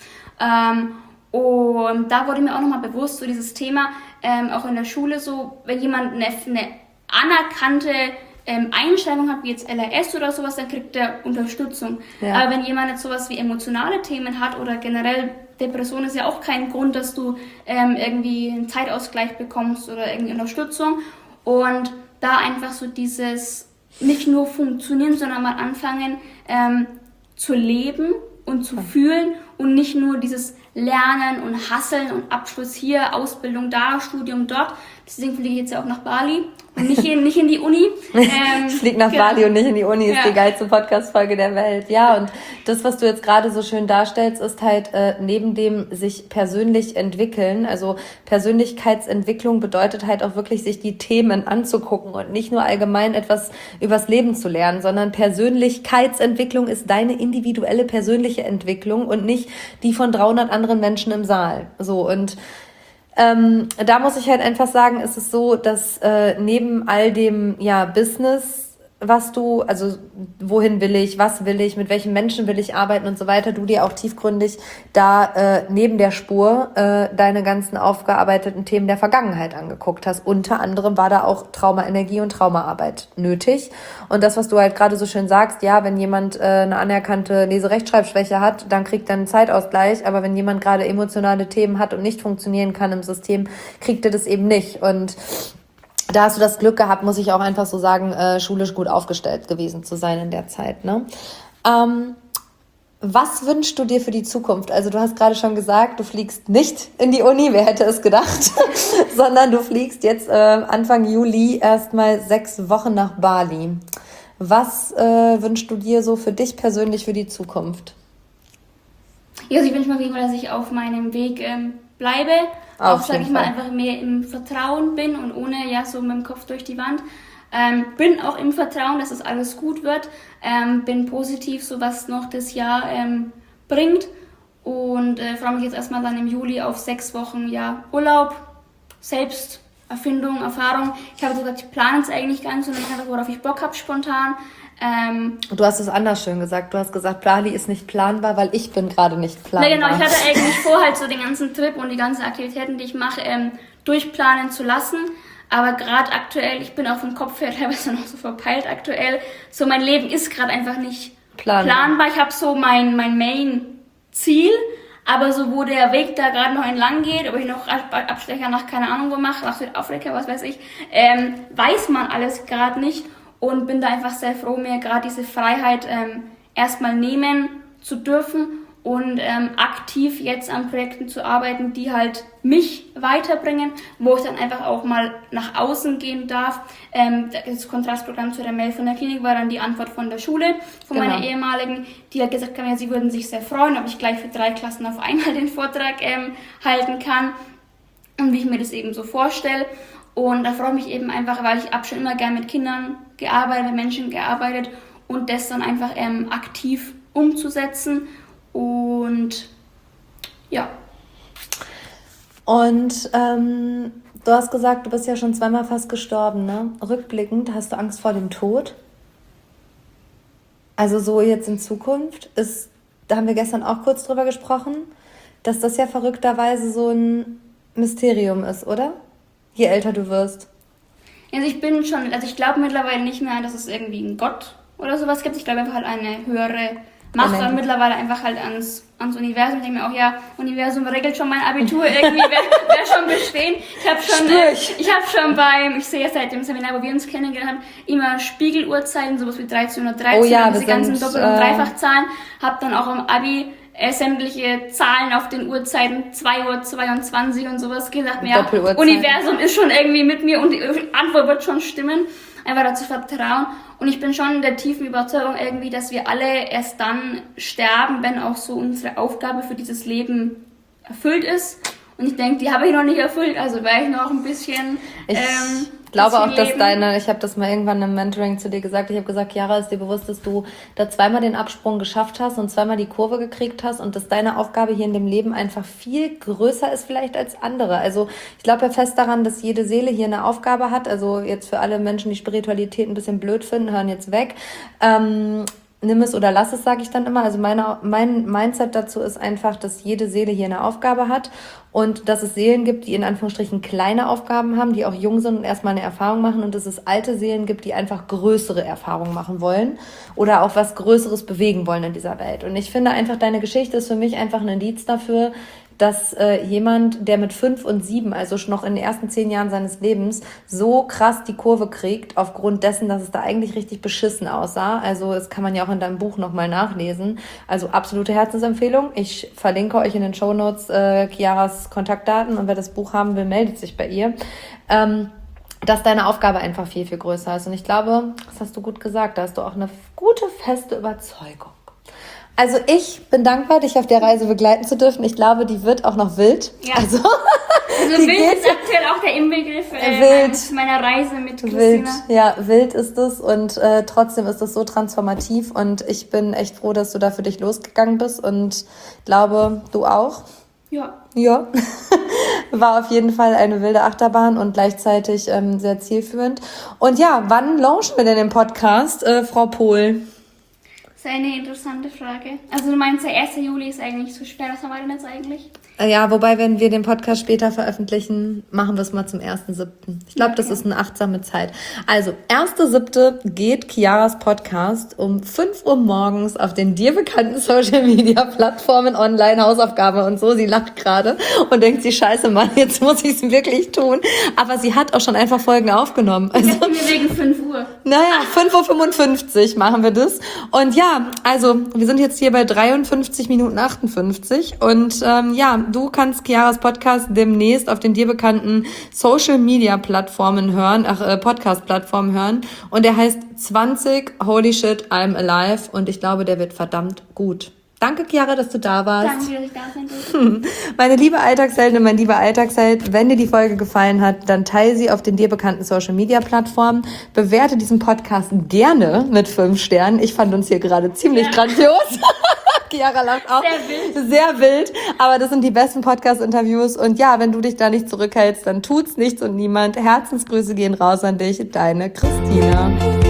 Und da wurde mir auch nochmal bewusst, so dieses Thema, auch in der Schule so, wenn jemand eine anerkannte Einschreibung hat, wie jetzt LRS oder sowas, dann kriegt er Unterstützung. Ja. Aber wenn jemand jetzt sowas wie emotionale Themen hat oder generell Depression, ist ja auch kein Grund, dass du irgendwie einen Zeitausgleich bekommst oder irgendwie Unterstützung. Und da einfach so dieses nicht nur funktionieren, sondern mal anfangen zu leben und zu fühlen und nicht nur dieses Lernen und Hasseln und Abschluss hier, Ausbildung da, Studium dort. Deswegen fliege ich jetzt ja auch nach Bali und nicht in die Uni. Ich fliege nach Bali und nicht in die Uni, ist die geilste Podcast-Folge der Welt. Ja, und das, was du jetzt gerade so schön darstellst, ist halt neben dem sich persönlich entwickeln. Also Persönlichkeitsentwicklung bedeutet halt auch wirklich, sich die Themen anzugucken und nicht nur allgemein etwas übers Leben zu lernen, sondern Persönlichkeitsentwicklung ist deine individuelle persönliche Entwicklung und nicht die von 300 anderen Menschen im Saal. So, und da muss ich halt einfach sagen, ist es so, dass neben all dem Business, was du, also wohin will ich, was will ich, mit welchen Menschen will ich arbeiten und so weiter, du dir auch tiefgründig da neben der Spur deine ganzen aufgearbeiteten Themen der Vergangenheit angeguckt hast. Unter anderem war da auch Traumaenergie und Traumaarbeit nötig. Und das, was du halt gerade so schön sagst, ja, wenn jemand eine anerkannte Lese-Rechtschreibschwäche hat, dann kriegt er einen Zeitausgleich. Aber wenn jemand gerade emotionale Themen hat und nicht funktionieren kann im System, kriegt er das eben nicht. Und da hast du das Glück gehabt, muss ich auch einfach so sagen, schulisch gut aufgestellt gewesen zu sein in der Zeit, ne? Was wünschst du dir für die Zukunft? Also du hast gerade schon gesagt, du fliegst nicht in die Uni, wer hätte es gedacht, sondern du fliegst jetzt Anfang Juli erstmal 6 Wochen nach Bali. Was wünschst du dir so für dich persönlich für die Zukunft? Ja, also ich wünsche mir auf jeden Fall, dass ich auf meinem Weg bleibe. Auch, sag ich mal, einfach mehr im Vertrauen bin und ohne so mit dem Kopf durch die Wand. Bin auch im Vertrauen, dass es alles gut wird. Bin positiv, so was noch das Jahr bringt. Und freue mich jetzt erstmal dann im Juli auf 6 Wochen Urlaub, Selbsterfindung, Erfahrung. Ich habe sogar, ich plane es eigentlich gar nicht, sondern einfach, worauf ich Bock habe, spontan. Du hast es anders schön gesagt. Du hast gesagt, Bali ist nicht planbar, weil ich bin gerade nicht planbar. Na genau, ich hatte eigentlich vor, halt so den ganzen Trip und die ganzen Aktivitäten, die ich mache, durchplanen zu lassen. Aber gerade aktuell, ich bin auch vom Kopf her teilweise noch so verpeilt aktuell. So, mein Leben ist gerade einfach nicht planbar. Ich habe so mein Main-Ziel, aber so, wo der Weg da gerade noch entlang geht, ob ich noch Abstecher nach keine Ahnung wo mache, nach Südafrika, was weiß ich, weiß man alles gerade nicht. Und bin da einfach sehr froh, mir gerade diese Freiheit erstmal nehmen zu dürfen und aktiv jetzt an Projekten zu arbeiten, die halt mich weiterbringen, wo ich dann einfach auch mal nach außen gehen darf. Das Kontrastprogramm zu der Mail von der Klinik war dann die Antwort von der Schule, von meiner ehemaligen, die hat gesagt, ja, sie würden sich sehr freuen, ob ich gleich für 3 Klassen auf einmal den Vortrag halten kann und wie ich mir das eben so vorstelle. Und da freue ich mich eben einfach, weil ich habe schon immer gern mit Kindern gearbeitet, mit Menschen gearbeitet und das dann einfach aktiv umzusetzen. Und ja. Und du hast gesagt, du bist ja schon 2-mal fast gestorben, ne? Rückblickend, hast du Angst vor dem Tod? Also so jetzt in Zukunft da haben wir gestern auch kurz drüber gesprochen, dass das ja verrückterweise so ein Mysterium ist, oder? Je älter du wirst. Also ich glaube mittlerweile nicht mehr, dass es irgendwie einen Gott oder sowas gibt. Ich glaube einfach halt eine höhere Macht und mittlerweile einfach halt ans Universum. Ich denke mir auch, ja, Universum regelt schon mein Abitur, irgendwie wär schon bestehen. Ich habe schon ich sehe ja seit dem Seminar, wo wir uns kennengelernt haben, immer Spiegeluhrzeiten, sowas wie 1313, diese ganzen Doppel- und Dreifachzahlen. Habe dann auch am Abi sämtliche Zahlen auf den Uhrzeiten 2:22 und sowas gesagt, ja, Universum ist schon irgendwie mit mir und die Antwort wird schon stimmen. Einfach dazu vertrauen. Und ich bin schon in der tiefen Überzeugung irgendwie, dass wir alle erst dann sterben, wenn auch so unsere Aufgabe für dieses Ich erfüllt ist. Und ich denke, die habe ich noch nicht erfüllt, also wäre ich noch ein bisschen Ich glaube auch, dass ich habe das mal irgendwann im Mentoring zu dir gesagt, ich habe gesagt, Chiara, ist dir bewusst, dass du da 2-mal den Absprung geschafft hast und 2-mal die Kurve gekriegt hast und dass deine Aufgabe hier in dem Leben einfach viel größer ist vielleicht als andere. Also ich glaube ja fest daran, dass jede Seele hier eine Aufgabe hat. Also jetzt für alle Menschen, die Spiritualität ein bisschen blöd finden, hören jetzt weg. Nimm es oder lass es, sage ich dann immer. Also mein Mindset dazu ist einfach, dass jede Seele hier eine Aufgabe hat und dass es Seelen gibt, die in Anführungsstrichen kleine Aufgaben haben, die auch jung sind und erstmal eine Erfahrung machen und dass es alte Seelen gibt, die einfach größere Erfahrungen machen wollen oder auch was Größeres bewegen wollen in dieser Welt. Und ich finde einfach, deine Geschichte ist für mich einfach ein Indiz dafür, dass jemand, der mit 5 und 7, also schon noch in den ersten 10 Jahren seines Lebens, so krass die Kurve kriegt, aufgrund dessen, dass es da eigentlich richtig beschissen aussah. Also das kann man ja auch in deinem Buch nochmal nachlesen. Also absolute Herzensempfehlung. Ich verlinke euch in den Shownotes Chiaras Kontaktdaten und wer das Buch haben will, meldet sich bei ihr. Dass deine Aufgabe einfach viel, viel größer ist. Und ich glaube, das hast du gut gesagt, da hast du auch eine gute, feste Überzeugung. Also ich bin dankbar, dich auf der Reise begleiten zu dürfen. Ich glaube, die wird auch noch wild. Ja. Also wild ist aktuell auch der Inbegriff meiner Reise mit Christina. Wild, ja, wild ist es und trotzdem ist es so transformativ und ich bin echt froh, dass du da für dich losgegangen bist und glaube, du auch. Ja. War auf jeden Fall eine wilde Achterbahn und gleichzeitig sehr zielführend. Und ja, wann launchen wir denn den Podcast, Frau Pohl? Das ist eine interessante Frage. Also du meinst, der 1. Juli ist eigentlich so schwer. Was haben wir denn jetzt eigentlich? Ja, wobei, wenn wir den Podcast später veröffentlichen, machen wir es mal zum 1.7. Ich glaube, das ist eine achtsame Zeit. Also, 1.7. geht Chiaras Podcast um 5 Uhr morgens auf den dir bekannten Social-Media-Plattformen online, Hausaufgabe und so. Sie lacht gerade und denkt sich, scheiße, Mann, jetzt muss ich es wirklich tun. Aber sie hat auch schon einfach Folgen aufgenommen. Also, wir wegen 5 Uhr. Naja, 5:55 Uhr machen wir das. Und ja, also, wir sind jetzt hier bei 53 Minuten 58 und du kannst Chiaras Podcast demnächst auf den dir bekannten Social-Media-Plattformen hören, Podcast-Plattformen hören. Und der heißt 20 Holy Shit, I'm Alive. Und ich glaube, der wird verdammt gut. Danke, Chiara, dass du da warst. Danke, dass ich da sein durfte. Meine liebe Alltagsheldin und mein lieber Alltagsheld, wenn dir die Folge gefallen hat, dann teile sie auf den dir bekannten Social-Media-Plattformen. Bewerte diesen Podcast gerne mit 5 Sternen. Ich fand uns hier gerade ziemlich grandios. Chiara lacht auch. Sehr wild. Aber das sind die besten Podcast-Interviews. Und ja, wenn du dich da nicht zurückhältst, dann tut's nichts und niemand. Herzensgrüße gehen raus an dich, deine Christina.